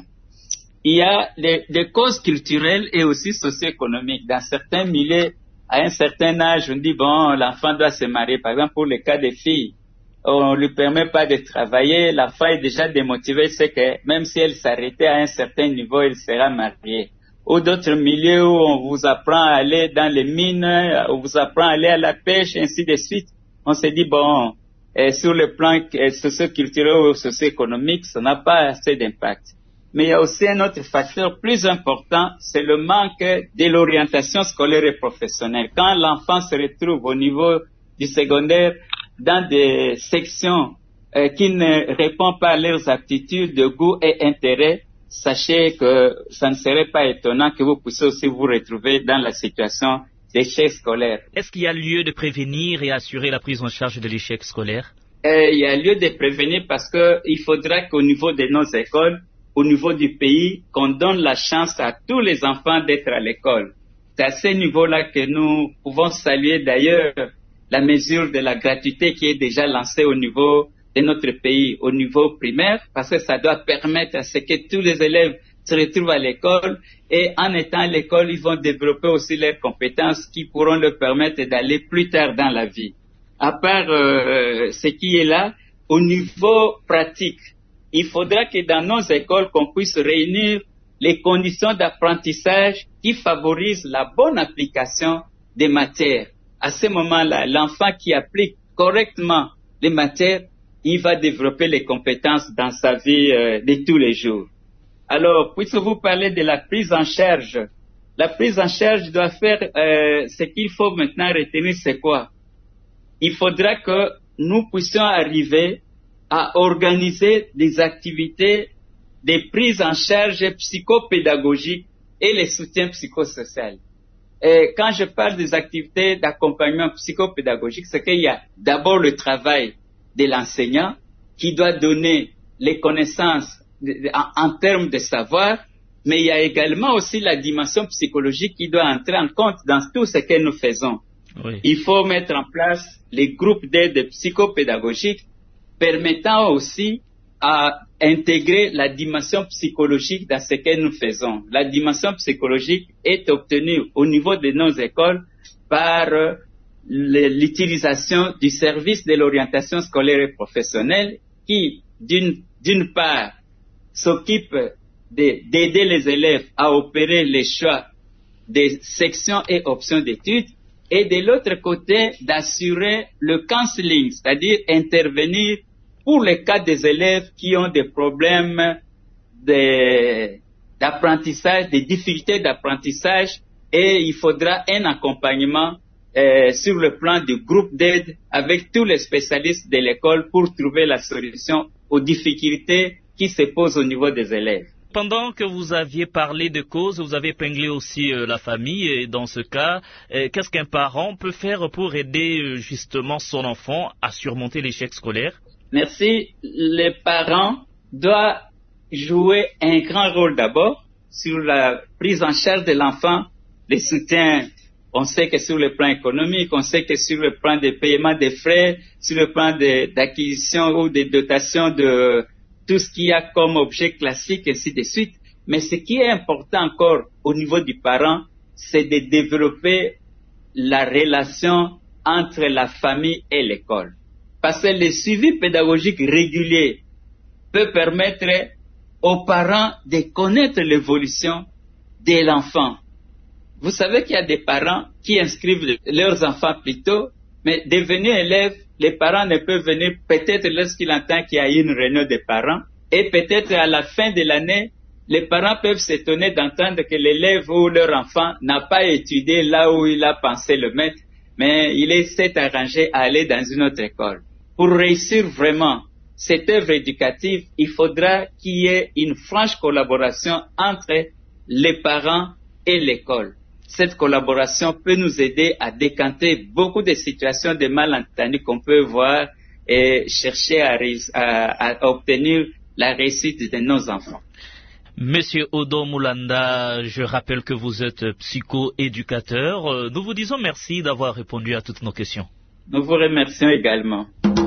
Il y a des, des causes culturelles et aussi socio-économiques. Dans certains milieux, à un certain âge, on dit, bon, l'enfant doit se marier. Par exemple, pour le cas des filles, on ne lui permet pas de travailler. L'enfant est déjà démotivé, c'est que même si elle s'arrêtait à un certain niveau, elle sera mariée. Ou d'autres milieux où on vous apprend à aller dans les mines, on vous apprend à aller à la pêche, ainsi de suite. On se dit, bon, eh, sur le plan eh, socio-culturel ou socio-économique, ça n'a pas assez d'impact. Mais il y a aussi un autre facteur plus important, c'est le manque de l'orientation scolaire et professionnelle. Quand l'enfant se retrouve au niveau du secondaire dans des sections euh, qui ne répondent pas à leurs aptitudes de goût et intérêt, sachez que ça ne serait pas étonnant que vous puissiez aussi vous retrouver dans la situation d'échec scolaire. Est-ce qu'il y a lieu de prévenir et assurer la prise en charge de l'échec scolaire? euh, Il y a lieu de prévenir parce qu'il faudra qu'au niveau de nos écoles, au niveau du pays, qu'on donne la chance à tous les enfants d'être à l'école. C'est à ce niveau-là que nous pouvons saluer d'ailleurs la mesure de la gratuité qui est déjà lancée au niveau de notre pays, au niveau primaire, parce que ça doit permettre à ce que tous les élèves se retrouvent à l'école et en étant à l'école, ils vont développer aussi leurs compétences qui pourront leur permettre d'aller plus tard dans la vie. À part euh, ce qui est là, au niveau pratique, il faudra que dans nos écoles, qu'on puisse réunir les conditions d'apprentissage qui favorisent la bonne application des matières. À ce moment-là, l'enfant qui applique correctement les matières, il va développer les compétences dans sa vie euh, de tous les jours. Alors, puisque vous parlez de la prise en charge, la prise en charge doit faire, euh, ce qu'il faut maintenant retenir, c'est quoi? Il faudra que nous puissions arriver à organiser des activités de prise en charge psychopédagogique et les soutiens psychosociaux. Et quand je parle des activités d'accompagnement psychopédagogique, c'est qu'il y a d'abord le travail de l'enseignant qui doit donner les connaissances en, en termes de savoir, mais il y a également aussi la dimension psychologique qui doit entrer en compte dans tout ce que nous faisons. Oui. Il faut mettre en place les groupes d'aide psychopédagogique permettant aussi à intégrer la dimension psychologique dans ce que nous faisons. La dimension psychologique est obtenue au niveau de nos écoles par l'utilisation du service de l'orientation scolaire et professionnelle qui, d'une, d'une part, s'occupe d'aider les élèves à opérer les choix des sections et options d'études et de l'autre côté, d'assurer le counseling, c'est-à-dire intervenir pour les cas des élèves qui ont des problèmes de, d'apprentissage, des difficultés d'apprentissage, et il faudra un accompagnement euh, sur le plan du groupe d'aide avec tous les spécialistes de l'école pour trouver la solution aux difficultés qui se posent au niveau des élèves. Pendant que vous aviez parlé de causes, vous avez épinglé aussi euh, la famille. Et dans ce cas, euh, qu'est-ce qu'un parent peut faire pour aider euh, justement son enfant à surmonter l'échec scolaire? Merci. Les parents doivent jouer un grand rôle d'abord sur la prise en charge de l'enfant, les soutiens. On sait que sur le plan économique, on sait que sur le plan des paiements des frais, sur le plan de, d'acquisition ou de dotation de tout ce qu'il y a comme objet classique, ainsi de suite. Mais ce qui est important encore au niveau du parent, c'est de développer la relation entre la famille et l'école. Parce que le suivi pédagogique régulier peut permettre aux parents de connaître l'évolution de l'enfant. Vous savez qu'il y a des parents qui inscrivent leurs enfants plus tôt, mais devenus élèves, les parents ne peuvent venir peut-être lorsqu'ils entendent qu'il y a une réunion des parents, et peut-être à la fin de l'année, les parents peuvent s'étonner d'entendre que l'élève ou leur enfant n'a pas étudié là où il a pensé le mettre, mais il s'est arrangé à aller dans une autre école. Pour réussir vraiment cette œuvre éducative, il faudra qu'il y ait une franche collaboration entre les parents et l'école. Cette collaboration peut nous aider à décanter beaucoup de situations de malentendus qu'on peut voir et chercher à, à, à obtenir la réussite de nos enfants. Monsieur Odo Moulanda, je rappelle que vous êtes psycho-éducateur. Nous vous disons merci d'avoir répondu à toutes nos questions. Nous vous remercions également.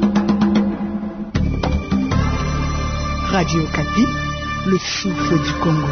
Radio Okapi, le souffle du Congo.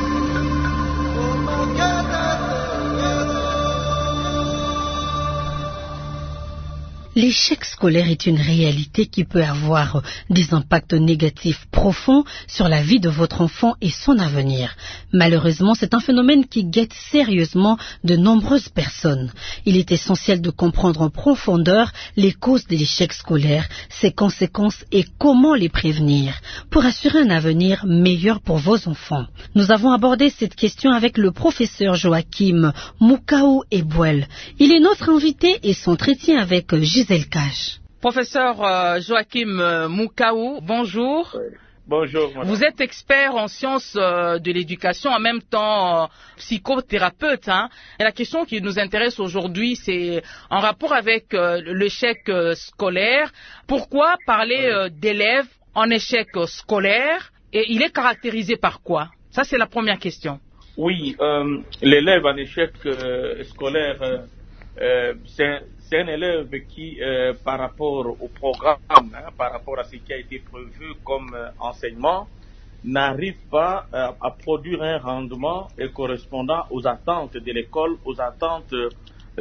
L'échec scolaire est une réalité qui peut avoir des impacts négatifs profonds sur la vie de votre enfant et son avenir. Malheureusement, c'est un phénomène qui guette sérieusement de nombreuses personnes. Il est essentiel de comprendre en profondeur les causes de l'échec scolaire, ses conséquences et comment les prévenir pour assurer un avenir meilleur pour vos enfants. Nous avons abordé cette question avec le professeur Joachim Moukao Ebouel. Il est notre invité et s'entretient avec Gisèle Cache. Professeur euh, Joachim euh, Moukao, bonjour. Oui. Bonjour. Madame. Vous êtes expert en sciences euh, de l'éducation, en même temps euh, psychothérapeute. Hein. Et la question qui nous intéresse aujourd'hui, c'est en rapport avec euh, l'échec euh, scolaire. Pourquoi parler euh, d'élèves en échec euh, scolaire et il est caractérisé par quoi? Ça, c'est la première question. Oui, euh, l'élève en échec euh, scolaire, euh, euh, c'est, c'est un élève qui, euh, par rapport au programme, hein, par rapport à ce qui a été prévu comme euh, enseignement, n'arrive pas euh, à produire un rendement euh, correspondant aux attentes de l'école, aux attentes de,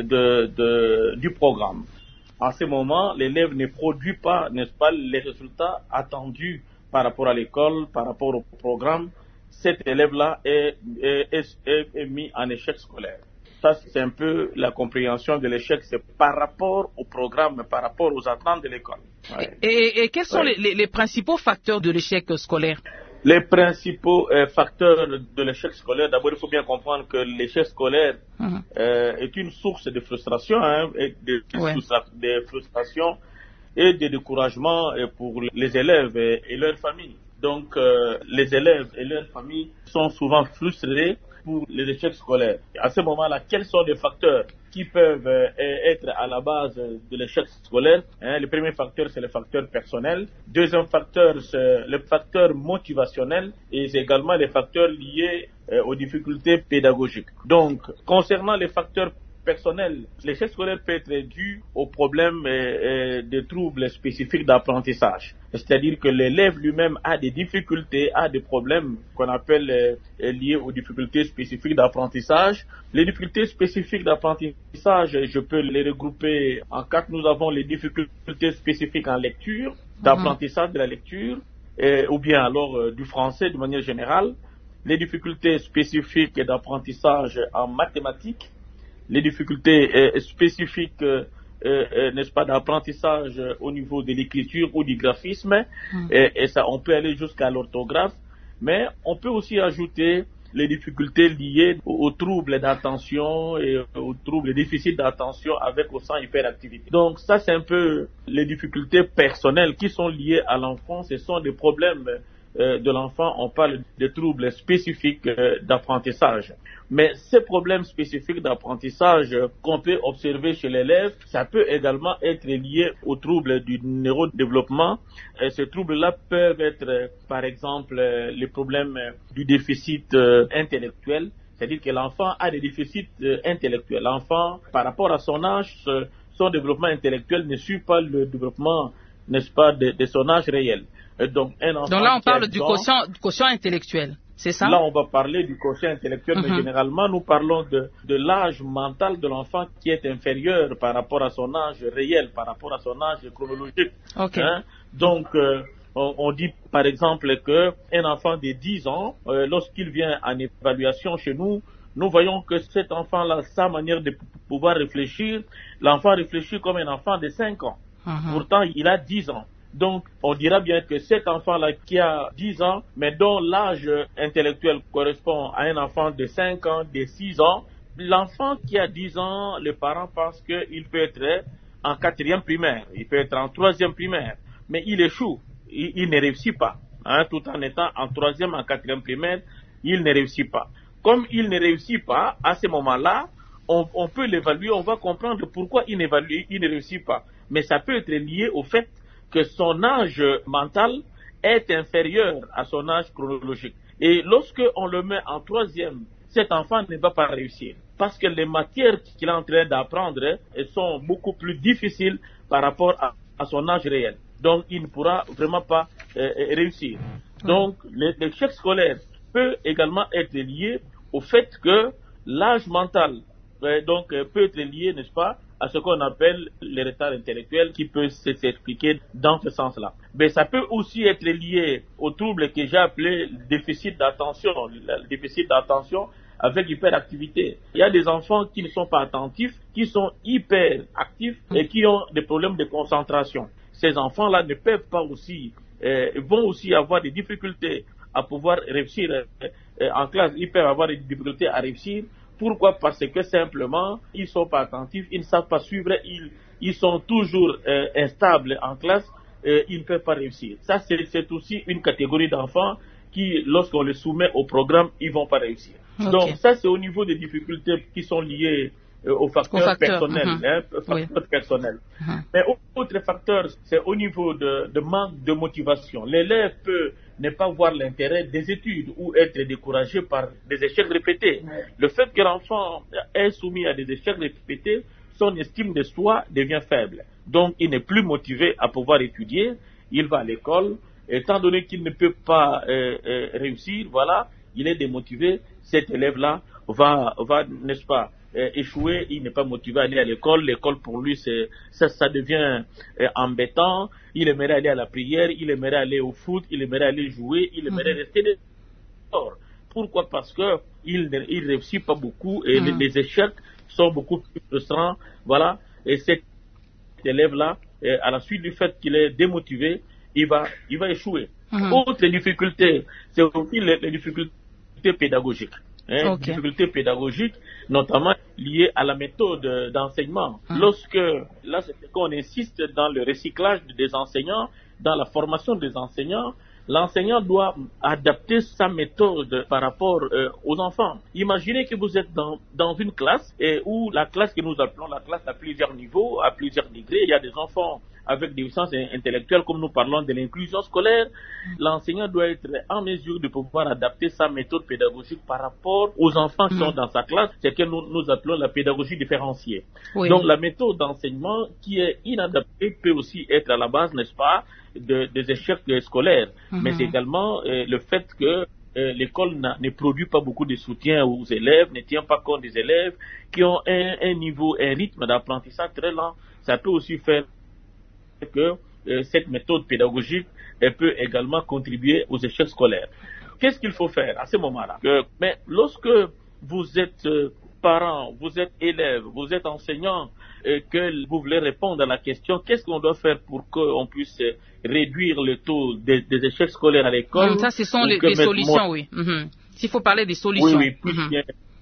de, du programme. En ce moment, l'élève ne produit pas, n'est-ce pas, les résultats attendus par rapport à l'école, par rapport au programme. Cet élève-là est, est, est, est mis en échec scolaire. Ça, c'est un peu la compréhension de l'échec, c'est par rapport au programme, par rapport aux attentes de l'école. Ouais. Et, et, et quels sont ouais. les, les principaux facteurs de l'échec scolaire? Les principaux euh, facteurs de l'échec scolaire, d'abord, il faut bien comprendre que l'échec scolaire mmh. euh, est une source de frustration, hein, et de, ouais. de frustration et de découragement pour les élèves et, et leurs familles. Donc, euh, les élèves et leurs familles sont souvent frustrés pour les échecs scolaires. À ce moment-là, quels sont les facteurs qui peuvent euh, être à la base de l'échec scolaire? Hein, le premier facteur, c'est le facteur personnel. Deuxième facteur, c'est le facteur motivationnel et c'est également les facteurs liés euh, aux difficultés pédagogiques. Donc, concernant les facteurs personnel, l'échec scolaire peut être dû aux problèmes euh, euh, de troubles spécifiques d'apprentissage. C'est-à-dire que l'élève lui-même a des difficultés, a des problèmes qu'on appelle euh, liés aux difficultés spécifiques d'apprentissage. Les difficultés spécifiques d'apprentissage, je peux les regrouper en quatre. Nous avons les difficultés spécifiques en lecture, d'apprentissage de la lecture, euh, ou bien alors euh, du français de manière générale. Les difficultés spécifiques d'apprentissage en mathématiques, les difficultés euh, spécifiques, euh, euh, n'est-ce pas, d'apprentissage euh, au niveau de l'écriture ou du graphisme, mmh. et, et ça, on peut aller jusqu'à l'orthographe, mais on peut aussi ajouter les difficultés liées aux, aux troubles d'attention et aux troubles déficits d'attention avec ou sans hyperactivité. Donc ça, c'est un peu les difficultés personnelles qui sont liées à l'enfant. Ce sont des problèmes euh, de l'enfant. On parle de troubles spécifiques euh, d'apprentissage. Mais ces problèmes spécifiques d'apprentissage qu'on peut observer chez l'élève, ça peut également être lié aux troubles du neurodéveloppement. Et ces troubles-là peuvent être, par exemple, les problèmes du déficit intellectuel. C'est-à-dire que l'enfant a des déficits intellectuels. L'enfant, par rapport à son âge, son développement intellectuel ne suit pas le développement, n'est-ce pas, de, de son âge réel. Donc, un enfant Donc là, on parle du ans, quotient, du quotient intellectuel. C'est ça? Là, on va parler du quotient intellectuel, mm-hmm. mais généralement, nous parlons de, de l'âge mental de l'enfant qui est inférieur par rapport à son âge réel, par rapport à son âge chronologique. Okay. Hein? Donc, euh, on, on dit par exemple qu'un enfant de dix ans, euh, lorsqu'il vient en évaluation chez nous, nous voyons que cet enfant-là, sa manière de p- pouvoir réfléchir, l'enfant réfléchit comme un enfant de cinq ans. Mm-hmm. Pourtant, il a dix ans. Donc, on dira bien que cet enfant-là qui a dix ans, mais dont l'âge intellectuel correspond à un enfant de cinq ans, de six ans, l'enfant qui a dix ans, les parents pensent qu'il peut être en quatrième primaire, il peut être en troisième primaire, mais il échoue, il, il ne réussit pas. Hein, tout en étant en troisième, en quatrième primaire, il ne réussit pas. Comme il ne réussit pas, à ce moment-là, on, on peut l'évaluer, on va comprendre pourquoi il, n'évalue, il ne réussit pas. Mais ça peut être lié au fait que son âge mental est inférieur à son âge chronologique. Et lorsque on le met en troisième, cet enfant ne va pas réussir. Parce que les matières qu'il est en train d'apprendre sont beaucoup plus difficiles par rapport à, à son âge réel. Donc, il ne pourra vraiment pas euh, réussir. Donc, l'échec scolaire peut également être lié au fait que l'âge mental euh, donc, euh, peut être lié, n'est-ce pas, à ce qu'on appelle les retards intellectuels qui peut s'expliquer dans ce sens-là. Mais ça peut aussi être lié au trouble que j'ai appelé déficit d'attention, le déficit d'attention avec hyperactivité. Il y a des enfants qui ne sont pas attentifs, qui sont hyper actifs et qui ont des problèmes de concentration. Ces enfants-là ne peuvent pas aussi, euh, vont aussi avoir des difficultés à pouvoir réussir euh, en classe, ils peuvent avoir des difficultés à réussir. Pourquoi? Parce que simplement, ils ne sont pas attentifs, ils ne savent pas suivre, ils, ils sont toujours euh, instables en classe, euh, ils ne peuvent pas réussir. Ça, c'est, c'est aussi une catégorie d'enfants qui, lorsqu'on les soumet au programme, ils ne vont pas réussir. Okay. Donc, ça, c'est au niveau des difficultés qui sont liées euh, aux facteurs facteur. personnels. Mm-hmm. Hein, facteurs oui. personnels. Mm-hmm. Mais autre facteur, c'est au niveau de, de manque de motivation. L'élève peut ne pas voir l'intérêt des études ou être découragé par des échecs répétés. Ouais. Le fait que l'enfant est soumis à des échecs répétés, son estime de soi devient faible. Donc, il n'est plus motivé à pouvoir étudier. Il va à l'école. Étant donné qu'il ne peut pas euh, euh, réussir, voilà, il est démotivé. Cet élève-là va, va, n'est-ce pas, euh, échouer. Il n'est pas motivé à aller à l'école. L'école, pour lui, c'est, ça, ça devient euh, embêtant. Il aimerait aller à la prière. Il aimerait aller au foot. Il aimerait aller jouer. Il aimerait mmh. rester dehors. Pourquoi? Parce que il ne il réussit pas beaucoup et mmh. les, les échecs sont beaucoup plus frustrants. Voilà. Et cet élève-là, euh, à la suite du fait qu'il est démotivé, il va, il va échouer. Mmh. Autre difficulté, c'est aussi les, les difficultés pédagogiques. Hein, okay. Difficultés pédagogiques, notamment liées à la méthode d'enseignement. Mmh. Lorsque, là, c'est qu'on insiste dans le recyclage des enseignants, dans la formation des enseignants, l'enseignant doit adapter sa méthode par rapport euh, aux enfants. Imaginez que vous êtes dans, dans une classe et où la classe que nous appelons la classe à plusieurs niveaux, à plusieurs degrés. Il y a des enfants avec des déficiences intellectuelles, comme nous parlons de l'inclusion scolaire. L'enseignant doit être en mesure de pouvoir adapter sa méthode pédagogique par rapport aux enfants qui mmh. sont dans sa classe. C'est ce que nous, nous appelons la pédagogie différenciée. Oui. Donc la méthode d'enseignement qui est inadaptée peut aussi être à la base, n'est-ce pas, de, des échecs scolaires. Mmh. Mais c'est également euh, le fait que euh, l'école ne produit pas beaucoup de soutien aux élèves, ne tient pas compte des élèves qui ont un, un niveau, un rythme d'apprentissage très lent. Ça peut aussi faire que euh, cette méthode pédagogique elle peut également contribuer aux échecs scolaires. Qu'est-ce qu'il faut faire à ce moment-là? que, Mais lorsque vous êtes euh, parent, vous êtes élève, vous êtes enseignant, et que vous voulez répondre à la question, qu'est-ce qu'on doit faire pour qu'on puisse réduire le taux des, des échecs scolaires à l'école? Mmh, ça, ce sont les, les solutions, moi... oui. Mmh. S'il faut parler des solutions. Oui, oui, puis mmh.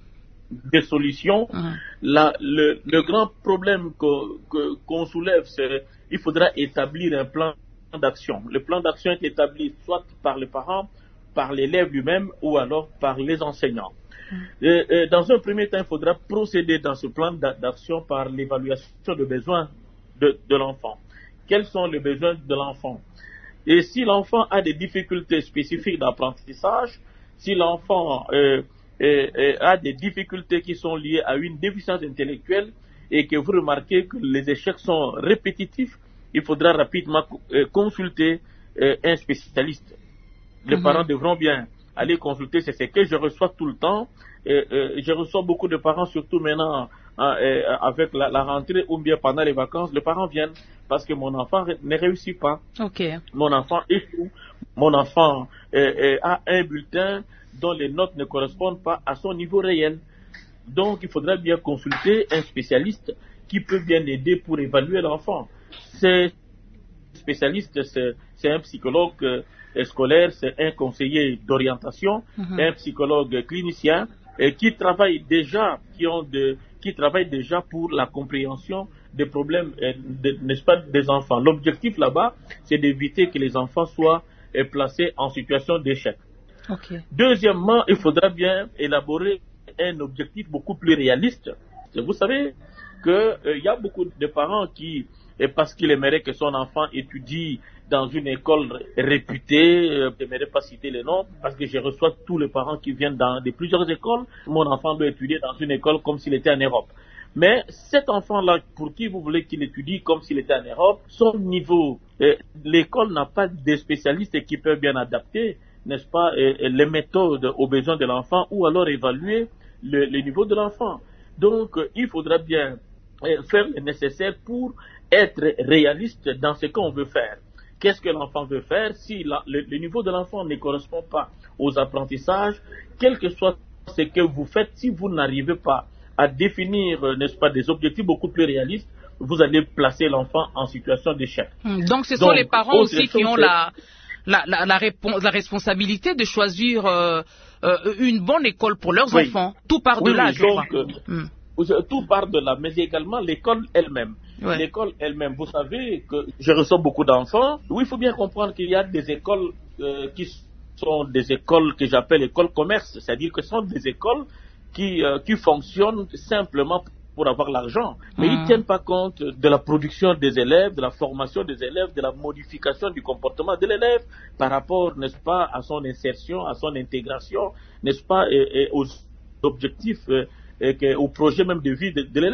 des solutions. Mmh. La, le, le grand problème que, que, qu'on soulève, c'est qu'il faudra établir un plan d'action. Le plan d'action est établi soit par les parents, par l'élève lui-même, ou alors par les enseignants. Mmh. Et, et dans un premier temps, il faudra procéder dans ce plan d'action par l'évaluation des besoins de, de l'enfant. Quels sont les besoins de l'enfant? Et si l'enfant a des difficultés spécifiques d'apprentissage, si l'enfant euh, euh, euh, a des difficultés qui sont liées à une déficience intellectuelle et que vous remarquez que les échecs sont répétitifs, il faudra rapidement euh, consulter euh, un spécialiste. Les mmh. parents devront bien aller consulter, c'est ce que je reçois tout le temps. Et, euh, je reçois beaucoup de parents, surtout maintenant euh, avec la, la rentrée ou bien pendant les vacances. Les parents viennent parce que mon enfant ne réussit pas. Okay. Mon enfant échoue. Mon enfant euh, euh, a un bulletin dont les notes ne correspondent pas à son niveau réel. Donc, il faudra bien consulter un spécialiste qui peut bien aider pour évaluer l'enfant. Ce spécialiste, c'est, c'est un psychologue euh, scolaire, c'est un conseiller d'orientation, mm-hmm. un psychologue clinicien et qui travaille déjà, qui ont de, qui travaille déjà pour la compréhension des problèmes, euh, de, n'est-ce pas, des enfants. L'objectif là-bas, c'est d'éviter que les enfants soient euh, placés en situation d'échec. Okay. Deuxièmement, il faudra bien élaborer un objectif beaucoup plus réaliste. Vous savez qu'il euh, y a beaucoup de parents qui, et parce qu'il aimerait que son enfant étudie dans une école réputée, euh, je n'aimerais pas citer les noms, parce que je reçois tous les parents qui viennent dans de plusieurs écoles. Mon enfant doit étudier dans une école comme s'il était en Europe. Mais cet enfant-là, pour qui vous voulez qu'il étudie comme s'il était en Europe, son niveau, euh, l'école n'a pas de spécialistes qui peuvent bien adapter, n'est-ce pas, euh, les méthodes aux besoins de l'enfant ou alors évaluer le, le niveau de l'enfant. Donc, euh, il faudra bien euh, faire le nécessaire pour être réaliste dans ce qu'on veut faire. Qu'est-ce que l'enfant veut faire? Si la, le, le niveau de l'enfant ne correspond pas aux apprentissages, quel que soit ce que vous faites, si vous n'arrivez pas à définir, euh, n'est-ce pas, des objectifs beaucoup plus réalistes, vous allez placer l'enfant en situation d'échec. Donc, ce sont Donc, les parents aussi qui ont la, la, la, la, réponse, la responsabilité de choisir euh, euh, une bonne école pour leurs oui. enfants. Tout part de oui, là, oui, je donc, crois. Euh, mm. Tout part de là, mais également l'école elle-même. Ouais. L'école elle-même, vous savez que je reçois beaucoup d'enfants. Oui, il faut bien comprendre qu'il y a des écoles euh, qui sont des écoles que j'appelle écoles commerce, c'est-à-dire que ce sont des écoles qui, euh, qui fonctionnent simplement pour avoir l'argent. Mais mmh. ils ne tiennent pas compte de la production des élèves, de la formation des élèves, de la modification du comportement de l'élève par rapport, n'est-ce pas, à son insertion, à son intégration, n'est-ce pas, et, et aux objectifs, et, et, au projet même de vie de, de l'élève.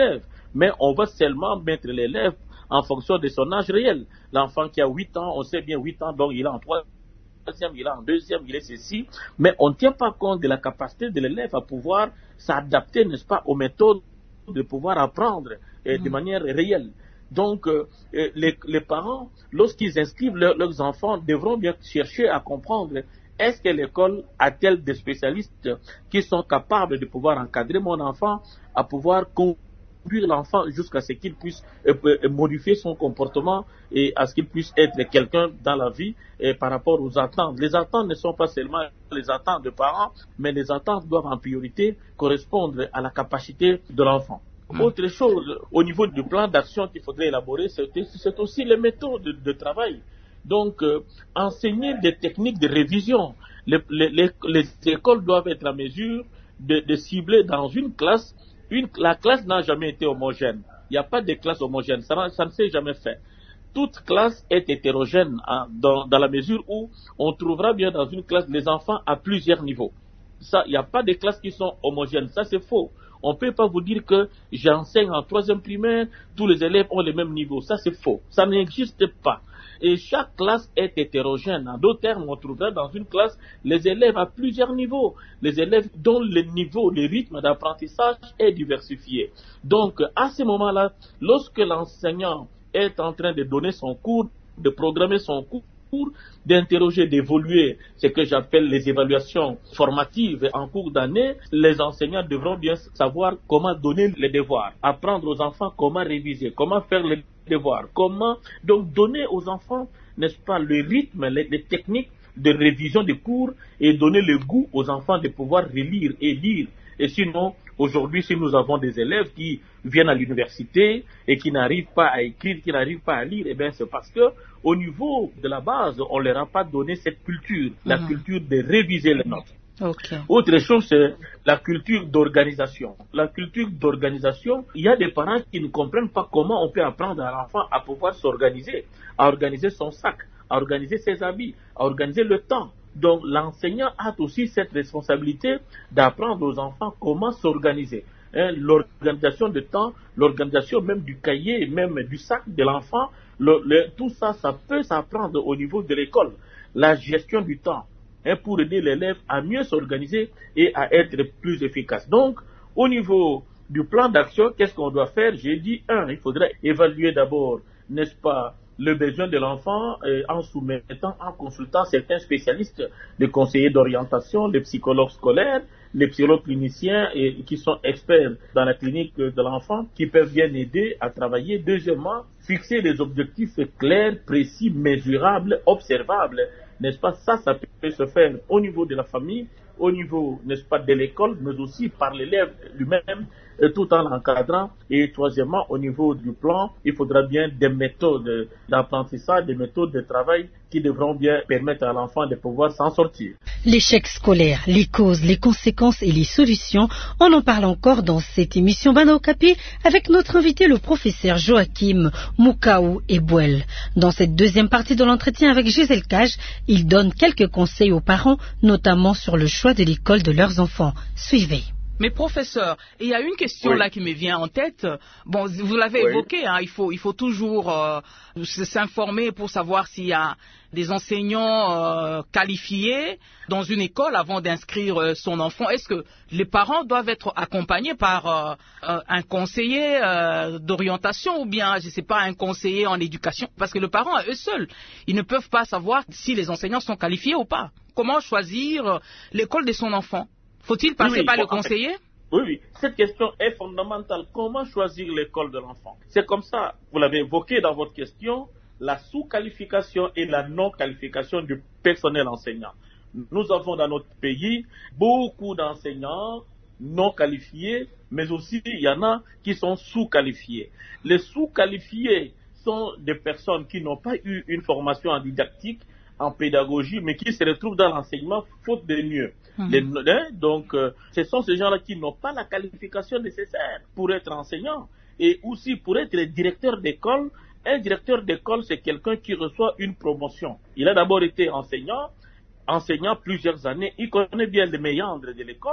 mais on va seulement mettre l'élève en fonction de son âge réel. L'enfant qui a huit ans, on sait bien huit ans, donc il est en troisième, il est en deuxième, il est ceci, mais on ne tient pas compte de la capacité de l'élève à pouvoir s'adapter, n'est-ce pas, aux méthodes de pouvoir apprendre euh, mmh. de manière réelle. Donc, euh, les, les parents, lorsqu'ils inscrivent leur, leurs enfants, devront bien chercher à comprendre est-ce que l'école a-t-elle des spécialistes qui sont capables de pouvoir encadrer mon enfant, à pouvoir conduire l'enfant jusqu'à ce qu'il puisse euh, modifier son comportement et à ce qu'il puisse être quelqu'un dans la vie et par rapport aux attentes. Les attentes ne sont pas seulement les attentes des parents, mais les attentes doivent en priorité correspondre à la capacité de l'enfant. Autre chose, au niveau du plan d'action qu'il faudrait élaborer, c'est aussi les méthodes de, de travail. Donc, euh, enseigner des techniques de révision. Les, les, les, les écoles doivent être en mesure de, de cibler dans une classe. Une, la classe n'a jamais été homogène. Il n'y a pas de classe homogène. Ça, ça ne s'est jamais fait. Toute classe est hétérogène hein, dans, dans la mesure où on trouvera bien dans une classe les enfants à plusieurs niveaux. Ça, il n'y a pas de classes qui sont homogènes. Ça, c'est faux. On ne peut pas vous dire que j'enseigne en troisième primaire, tous les élèves ont le même niveau. Ça, c'est faux. Ça n'existe pas. Et chaque classe est hétérogène. En d'autres termes, on trouvera dans une classe les élèves à plusieurs niveaux. Les élèves dont le niveau, le rythme d'apprentissage est diversifié. Donc, à ce moment-là, lorsque l'enseignant est en train de donner son cours, de programmer son cours, d'interroger, d'évoluer, ce que j'appelle les évaluations formatives en cours d'année, les enseignants devront bien savoir comment donner les devoirs, apprendre aux enfants comment réviser, comment faire les devoirs, comment donc donner aux enfants, n'est-ce pas, le rythme, les, les techniques de révision des cours et donner le goût aux enfants de pouvoir relire et lire. Et sinon, aujourd'hui, si nous avons des élèves qui viennent à l'université et qui n'arrivent pas à écrire, qui n'arrivent pas à lire, eh bien, c'est parce que au niveau de la base, on ne leur a pas donné cette culture, la mmh. culture de réviser les notes. Okay. Autre chose, c'est la culture d'organisation. La culture d'organisation, il y a des parents qui ne comprennent pas comment on peut apprendre à l'enfant à pouvoir s'organiser, à organiser son sac, à organiser ses habits, à organiser le temps. Donc, l'enseignant a aussi cette responsabilité d'apprendre aux enfants comment s'organiser. Hein, l'organisation de temps, l'organisation même du cahier, même du sac de l'enfant, le, le, tout ça, ça peut s'apprendre au niveau de l'école. La gestion du temps, hein, pour aider l'élève à mieux s'organiser et à être plus efficace. Donc, au niveau du plan d'action, qu'est-ce qu'on doit faire? J'ai dit, un, il faudrait évaluer d'abord, n'est-ce pas, le besoin de l'enfant euh, en soumettant, en consultant certains spécialistes, les conseillers d'orientation, les psychologues scolaires, les psychologues cliniciens et, qui sont experts dans la clinique de l'enfant, qui peuvent bien aider à travailler. Deuxièmement, fixer des objectifs clairs, précis, mesurables, observables. N'est-ce pas? Ça, ça peut se faire au niveau de la famille, au niveau, n'est-ce pas, de l'école, mais aussi par l'élève lui-même, tout en l'encadrant. Et troisièmement, au niveau du plan, il faudra bien des méthodes d'apprentissage, des méthodes de travail qui devront bien permettre à l'enfant de pouvoir s'en sortir. L'échec scolaire, les causes, les conséquences et les solutions, on en parle encore dans cette émission Bana Okapi avec notre invité le professeur Joachim Moukaou Ebouel. Dans cette deuxième partie de l'entretien avec Gisèle Cage, il donne quelques conseils aux parents, notamment sur le choix de l'école de leurs enfants. Suivez. Mais professeur, il y a une question oui. là qui me vient en tête. Bon, vous l'avez oui. évoqué, hein, il faut, il faut toujours euh, s'informer pour savoir s'il y a des enseignants euh, qualifiés dans une école avant d'inscrire euh, son enfant. Est-ce que les parents doivent être accompagnés par euh, euh, un conseiller euh, d'orientation ou bien, je ne sais pas, un conseiller en éducation? Parce que les parents, à eux seuls, ils ne peuvent pas savoir si les enseignants sont qualifiés ou pas. Comment choisir l'école de son enfant? Faut-il passer oui, oui. par le conseiller? Oui, oui. Cette question est fondamentale. Comment choisir l'école de l'enfant? C'est comme ça, vous l'avez évoqué dans votre question, la sous-qualification et la non-qualification du personnel enseignant. Nous avons dans notre pays beaucoup d'enseignants non qualifiés, mais aussi il y en a qui sont sous-qualifiés. Les sous-qualifiés sont des personnes qui n'ont pas eu une formation en didactique, en pédagogie, mais qui se retrouvent dans l'enseignement faute de mieux. Mmh. Les, hein, donc, euh, ce sont ces gens-là qui n'ont pas la qualification nécessaire pour être enseignant et aussi pour être directeur d'école. Un directeur d'école, c'est quelqu'un qui reçoit une promotion. Il a d'abord été enseignant, enseignant plusieurs années, il connaît bien les méandres de l'école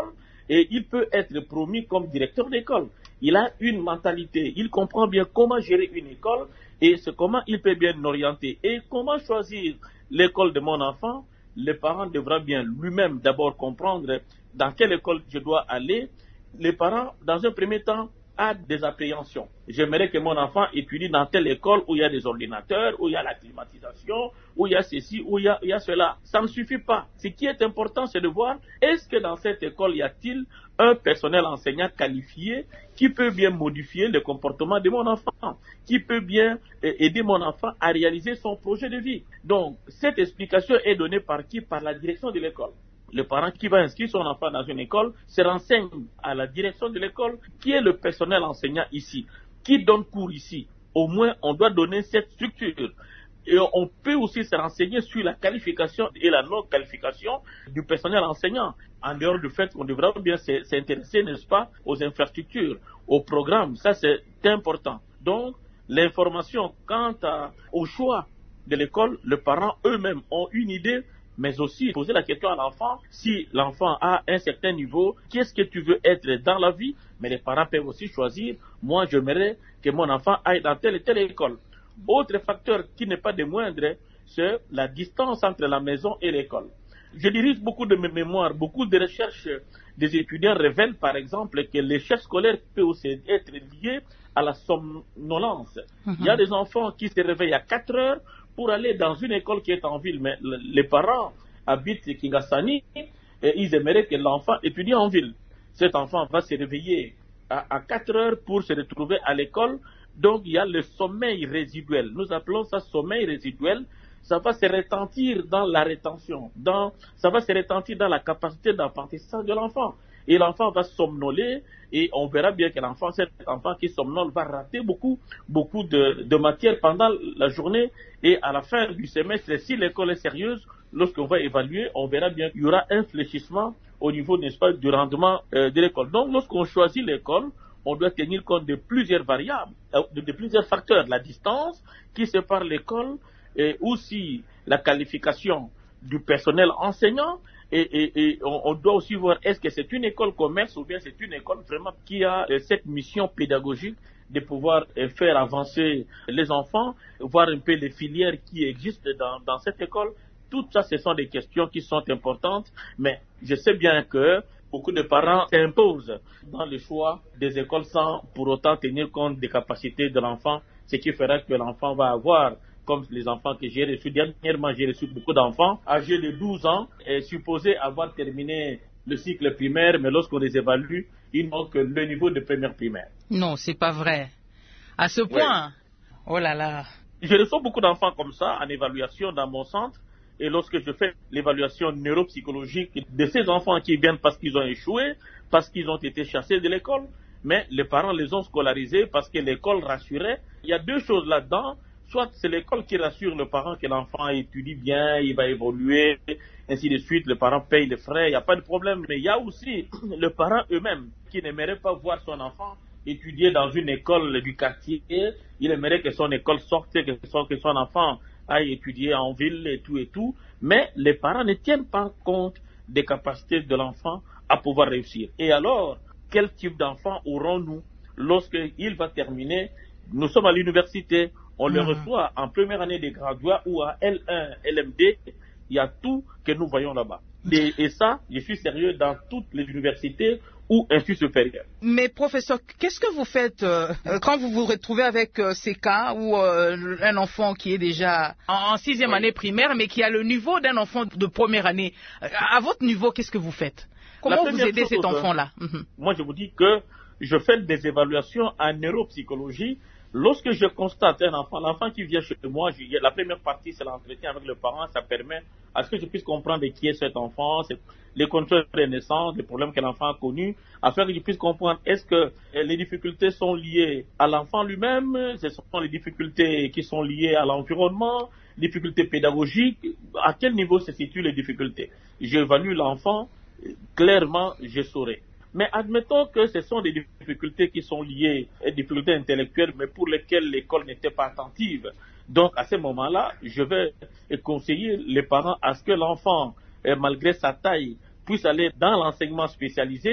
et il peut être promu comme directeur d'école. Il a une mentalité, il comprend bien comment gérer une école et c'est comment il peut bien orienter. Et comment choisir l'école de mon enfant, le parent devra bien lui-même d'abord comprendre dans quelle école je dois aller. Les parents, dans un premier temps, a des appréhensions. J'aimerais que mon enfant étudie dans telle école où il y a des ordinateurs, où il y a la climatisation, où il y a ceci, où il y a, il y a cela. Ça ne suffit pas. Ce qui est important, c'est de voir, est-ce que dans cette école, y a-t-il un personnel enseignant qualifié qui peut bien modifier le comportement de mon enfant, qui peut bien aider mon enfant à réaliser son projet de vie. Donc, cette explication est donnée par qui? Par la direction de l'école. Le parent qui va inscrire son enfant dans une école se renseigne à la direction de l'école, qui est le personnel enseignant ici, qui donne cours ici. Au moins, on doit donner cette structure. Et on peut aussi se renseigner sur la qualification et la non-qualification du personnel enseignant. En dehors du fait qu'on devra bien s'intéresser, n'est-ce pas, aux infrastructures, aux programmes. Ça, c'est important. Donc, l'information quant à, au choix de l'école, les parents eux-mêmes ont une idée, mais aussi poser la question à l'enfant, si l'enfant a un certain niveau, qu'est-ce que tu veux être dans la vie? Mais les parents peuvent aussi choisir, moi j'aimerais que mon enfant aille dans telle et telle école. Autre facteur qui n'est pas des moindres, c'est la distance entre la maison et l'école. Je dirige beaucoup de mes mémoires, beaucoup de recherches des étudiants révèlent par exemple que l'échec scolaire peut aussi être lié à la somnolence. Mm-hmm. Il y a des enfants qui se réveillent à quatre heures pour aller dans une école qui est en ville, mais les parents habitent Kingasani et ils aimeraient que l'enfant étudie en ville. Cet enfant va se réveiller à, à quatre heures pour se retrouver à l'école. Donc il y a le sommeil résiduel. Nous appelons ça sommeil résiduel. Ça va se retentir dans la rétention, dans, ça va se retentir dans la capacité d'apprentissage de l'enfant. Et l'enfant va somnoler et on verra bien que l'enfant, cet enfant qui somnole va rater beaucoup, beaucoup de, de matière pendant la journée et à la fin du semestre, si l'école est sérieuse, lorsqu'on va évaluer, on verra bien qu'il y aura un fléchissement au niveau, n'est-ce pas, du rendement euh, de l'école. Donc lorsqu'on choisit l'école, on doit tenir compte de plusieurs variables, de, de plusieurs facteurs. La distance qui sépare l'école et aussi la qualification du personnel enseignant. Et, et, et on, on doit aussi voir est-ce que c'est une école commerce ou bien c'est une école vraiment qui a euh, cette mission pédagogique de pouvoir euh, faire avancer les enfants, voir un peu les filières qui existent dans, dans cette école. Tout ça, ce sont des questions qui sont importantes, mais je sais bien que beaucoup de parents s'imposent dans le choix des écoles sans pour autant tenir compte des capacités de l'enfant, ce qui fera que l'enfant va avoir, comme les enfants que j'ai reçus. Dernièrement, j'ai reçu beaucoup d'enfants âgés de douze ans et supposés avoir terminé le cycle primaire, mais lorsqu'on les évalue, ils n'ont que le niveau de première primaire. Non, c'est pas vrai. À ce point, ouais. Oh là là. Je reçois beaucoup d'enfants comme ça en évaluation dans mon centre. Et lorsque je fais l'évaluation neuropsychologique de ces enfants qui viennent parce qu'ils ont échoué, parce qu'ils ont été chassés de l'école, mais les parents les ont scolarisés parce que l'école rassurait. Il y a deux choses là-dedans. Soit c'est l'école qui rassure le parent que l'enfant étudie bien, il va évoluer, ainsi de suite, le parent paye les frais, il n'y a pas de problème. Mais il y a aussi le parent eux-mêmes qui n'aimerait pas voir son enfant étudier dans une école du quartier. Il aimerait que son école sorte, que son, que son enfant aille étudier en ville et tout et tout. Mais les parents ne tiennent pas compte des capacités de l'enfant à pouvoir réussir. Et alors, quel type d'enfant aurons-nous lorsqu'il va terminer? Nous sommes à l'université. On le reçoit en première année de graduat ou à L un, L M D. Il y a tout que nous voyons là-bas. Et, et ça, je suis sérieux dans toutes les universités ou instituts supérieurs. Mais professeur, qu'est-ce que vous faites euh, quand vous vous retrouvez avec euh, ces cas où euh, un enfant qui est déjà en, en sixième oui. année primaire, mais qui a le niveau d'un enfant de première année, à votre niveau, qu'est-ce que vous faites? Comment vous aidez cet enfant-là? mm-hmm. Moi, je vous dis que je fais des évaluations en neuropsychologie. Lorsque je constate un enfant, l'enfant qui vient chez moi, je, la première partie c'est l'entretien avec le parent, ça permet à ce que je puisse comprendre qui est cet enfant, les contrôles de naissance, les problèmes que l'enfant a connus, afin que je puisse comprendre est-ce que les difficultés sont liées à l'enfant lui-même, ce sont les difficultés qui sont liées à l'environnement, difficultés pédagogiques, à quel niveau se situent les difficultés. J'évalue l'enfant, clairement je saurai. Mais admettons que ce sont des difficultés qui sont liées à des difficultés intellectuelles, mais pour lesquelles l'école n'était pas attentive. Donc, à ce moment-là, je vais conseiller les parents à ce que l'enfant, malgré sa taille, puisse aller dans l'enseignement spécialisé,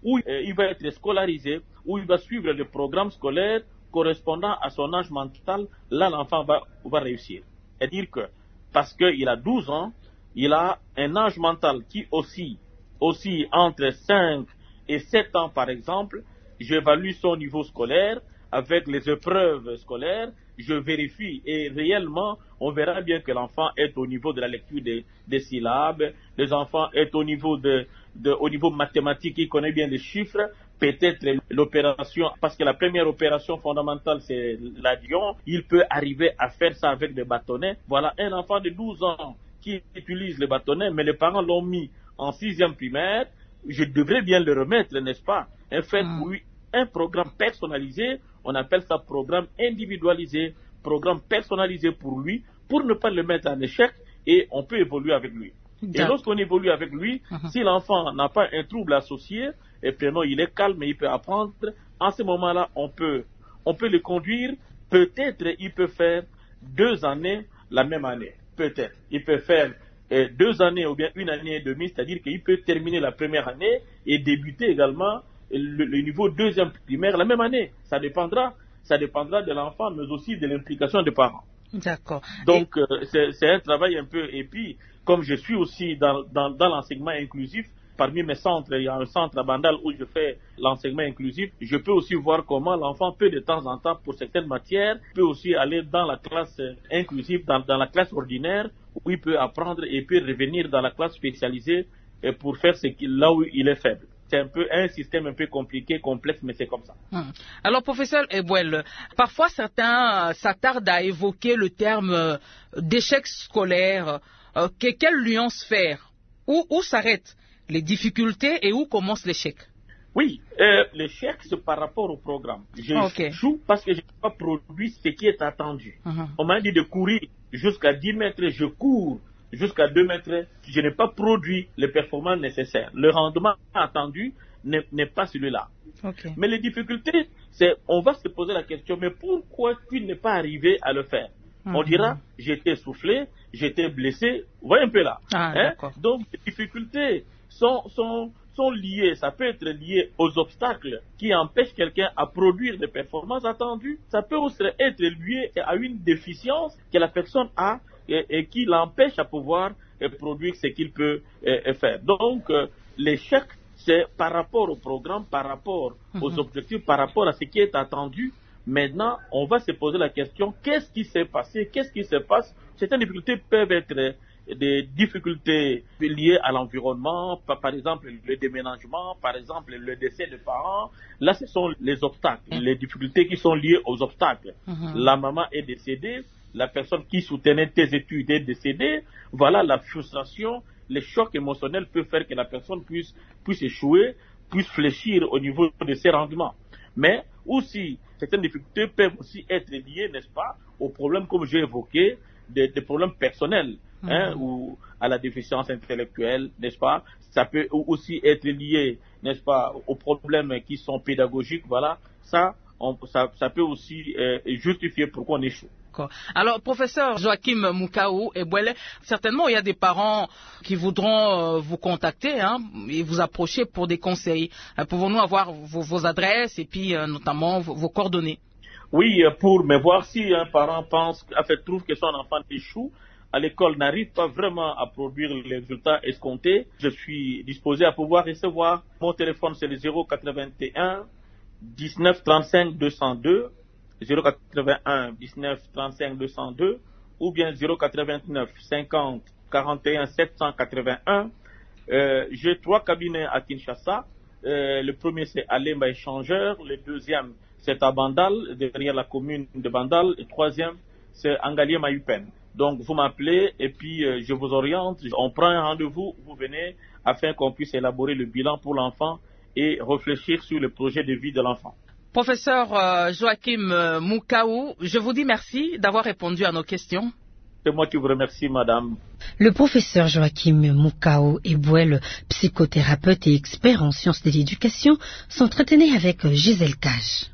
où euh, il va être scolarisé, où il va suivre le programme scolaire correspondant à son âge mental, là l'enfant va, va réussir. C'est-à-dire que parce qu'il a douze ans, il a un âge mental qui oscille, oscille entre cinq et sept ans par exemple, j'évalue son niveau scolaire avec les épreuves scolaires, je vérifie et réellement on verra bien que l'enfant est au niveau de la lecture des, des syllabes, les enfants est au niveau de, de au niveau mathématique, il connaît bien les chiffres, peut-être l'opération, parce que la première opération fondamentale c'est l'addition, il peut arriver à faire ça avec des bâtonnets. Voilà un enfant de douze ans qui utilise les bâtonnets, mais les parents l'ont mis en sixième primaire, je devrais bien le remettre, n'est-ce pas? En fait, mmh. oui, un programme personnalisé, on appelle ça programme individualisé, programme personnalisé pour lui, pour ne pas le mettre en échec, et on peut évoluer avec lui. Et lorsqu'on évolue avec lui, mmh. si l'enfant n'a pas un trouble associé, et puis non, il est calme et il peut apprendre, en ce moment-là, on peut, on peut le conduire, peut-être il peut faire deux années la même année, peut-être. Il peut faire euh, deux années ou bien une année et demie, c'est-à-dire qu'il peut terminer la première année et débuter également le, le niveau deuxième primaire la même année. Ça dépendra, ça dépendra de l'enfant, mais aussi de l'implication des parents. D'accord. Donc, et... euh, c'est, c'est un travail un peu, et puis, comme je suis aussi dans, dans, dans l'enseignement inclusif, parmi mes centres, il y a un centre à Bandal où je fais l'enseignement inclusif. Je peux aussi voir comment l'enfant peut de temps en temps, pour certaines matières, peut aussi aller dans la classe inclusive, dans, dans la classe ordinaire, où il peut apprendre et peut revenir dans la classe spécialisée pour faire ce qu'il, là où il est faible. C'est un peu un système un peu compliqué, complexe, mais c'est comme ça. Hum. Alors, professeur Ebouel, parfois certains s'attardent à évoquer le terme d'échec scolaire. Euh, que, quelle nuance faire? Où, où s'arrêtent les difficultés et où commence l'échec? Oui, euh, l'échec, c'est par rapport au programme. Je okay. joue parce que je n'ai pas produit ce qui est attendu. Uh-huh. On m'a dit de courir jusqu'à dix mètres, je cours jusqu'à deux mètres, je n'ai pas produit les performances nécessaires. Le rendement attendu n'est, n'est pas celui-là. Okay. Mais les difficultés, c'est, on va se poser la question, mais pourquoi tu n'es pas arrivé à le faire? Uh-huh. On dira, j'étais essoufflé, j'étais blessé, vous voyez un peu là. Ah, hein? Donc, les difficultés sont, sont, sont liées, ça peut être lié aux obstacles qui empêchent quelqu'un à produire des performances attendues. Ça peut aussi être lié à une déficience que la personne a et, et qui l'empêche à pouvoir euh, produire ce qu'il peut euh, faire. Donc, euh, l'échec, c'est par rapport au programme, par rapport mm-hmm. aux objectifs, par rapport à ce qui est attendu. Maintenant, on va se poser la question, qu'est-ce qui s'est passé? Qu'est-ce qui se passe? Certaines difficultés peuvent être des difficultés liées à l'environnement, par, par exemple le déménagement, par exemple le décès de parents. Là, ce sont les obstacles, mmh. les difficultés qui sont liées aux obstacles. Mmh. La maman est décédée, la personne qui soutenait tes études est décédée. Voilà, la frustration, les chocs émotionnels peuvent faire que la personne puisse, puisse échouer, puisse fléchir au niveau de ses rendements. Mais aussi, certaines difficultés peuvent aussi être liées, n'est-ce pas, aux problèmes, comme j'ai évoqué, des, des problèmes personnels. Hein, mmh. ou à la déficience intellectuelle, n'est-ce pas? Ça peut aussi être lié, n'est-ce pas, aux problèmes qui sont pédagogiques, voilà. Ça, on, ça, ça peut aussi euh, justifier pourquoi on échoue. Alors, professeur Joachim Moukaou Ebouele, certainement il y a des parents qui voudront euh, vous contacter hein, et vous approcher pour des conseils. Euh, pouvons-nous avoir vos, vos adresses et puis euh, notamment vos, vos coordonnées? Oui, pour me voir si un parent pense, en fait, trouve que son enfant échoue à l'école, n'arrive pas vraiment à produire les résultats escomptés, je suis disposé à pouvoir recevoir. Mon téléphone, c'est le zéro quatre-vingt-un dix-neuf trente-cinq deux cent deux, zéro quatre-vingt-un dix-neuf trente-cinq deux cent deux, ou bien zéro quatre-vingt-neuf cinquante quarante et un sept cent quatre-vingt-un. Euh, j'ai trois cabinets à Kinshasa. Euh, le premier, c'est Alemba Échangeur. Le deuxième, c'est à Bandal, derrière la commune de Bandal. Le troisième, c'est Angalier Mayupen. Donc, vous m'appelez et puis euh, je vous oriente. On prend un rendez-vous, vous venez afin qu'on puisse élaborer le bilan pour l'enfant et réfléchir sur le projet de vie de l'enfant. Professeur euh, Joachim euh, Moukaou, je vous dis merci d'avoir répondu à nos questions. C'est moi qui vous remercie, madame. Le professeur Joachim Moukaou Ebouel, psychothérapeute et expert en sciences de l'éducation, s'entretenait avec Gisèle Cage.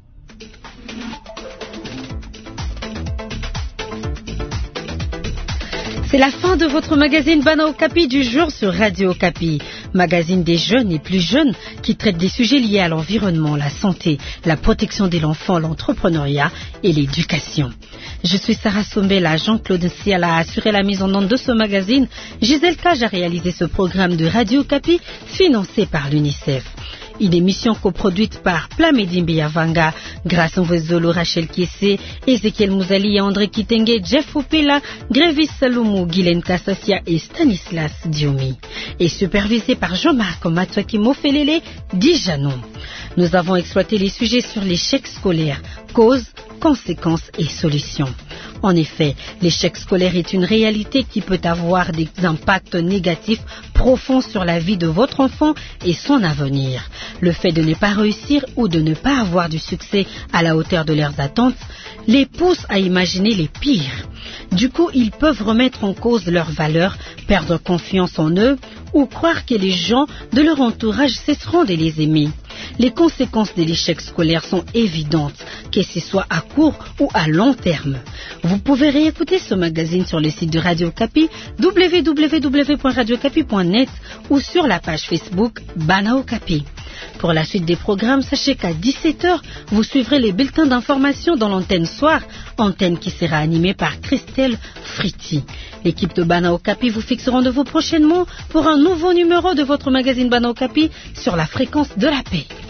C'est la fin de votre magazine Bana Okapi du jour sur Radio Okapi. Magazine des jeunes et plus jeunes qui traite des sujets liés à l'environnement, la santé, la protection de l'enfant, l'entrepreneuriat et l'éducation. Je suis Sarah Sombela, Jean-Claude Siala a assuré la mise en onde de ce magazine. Gisèle Cage a réalisé ce programme de Radio Okapi financé par l'UNICEF. Une émission coproduite par Plamedi Mbiyavanga, grâce à Zolo, Rachel Kiese, Ezekiel Mouzali, André Kitenge, Jeff Opela, Grévis Salomou, Guylaine Kassassia et Stanislas Diomi. Et supervisé par Jean-Marc Matouaki Mofelele, Dijanon. Nous avons exploité les sujets sur l'échec scolaire, causes, conséquences et solutions. En effet, l'échec scolaire est une réalité qui peut avoir des impacts négatifs profonds sur la vie de votre enfant et son avenir. Le fait de ne pas réussir ou de ne pas avoir du succès à la hauteur de leurs attentes les pousse à imaginer les pires. Du coup, ils peuvent remettre en cause leurs valeurs, perdre confiance en eux ou croire que les gens de leur entourage cesseront de les aimer. Les conséquences de l'échec scolaire sont évidentes, que ce soit à court ou à long terme. Vous pouvez réécouter ce magazine sur le site de Radio Okapi, w w w point radio okapi point net ou sur la page Facebook Bana Okapi. Pour la suite des programmes, sachez qu'à dix-sept heures, vous suivrez les bulletins d'information dans l'antenne soir, antenne qui sera animée par Christelle Fritti. L'équipe de Bana Okapi vous fixe rendez-vous prochainement pour un nouveau numéro de votre magazine Bana Okapi sur la fréquence de la paix.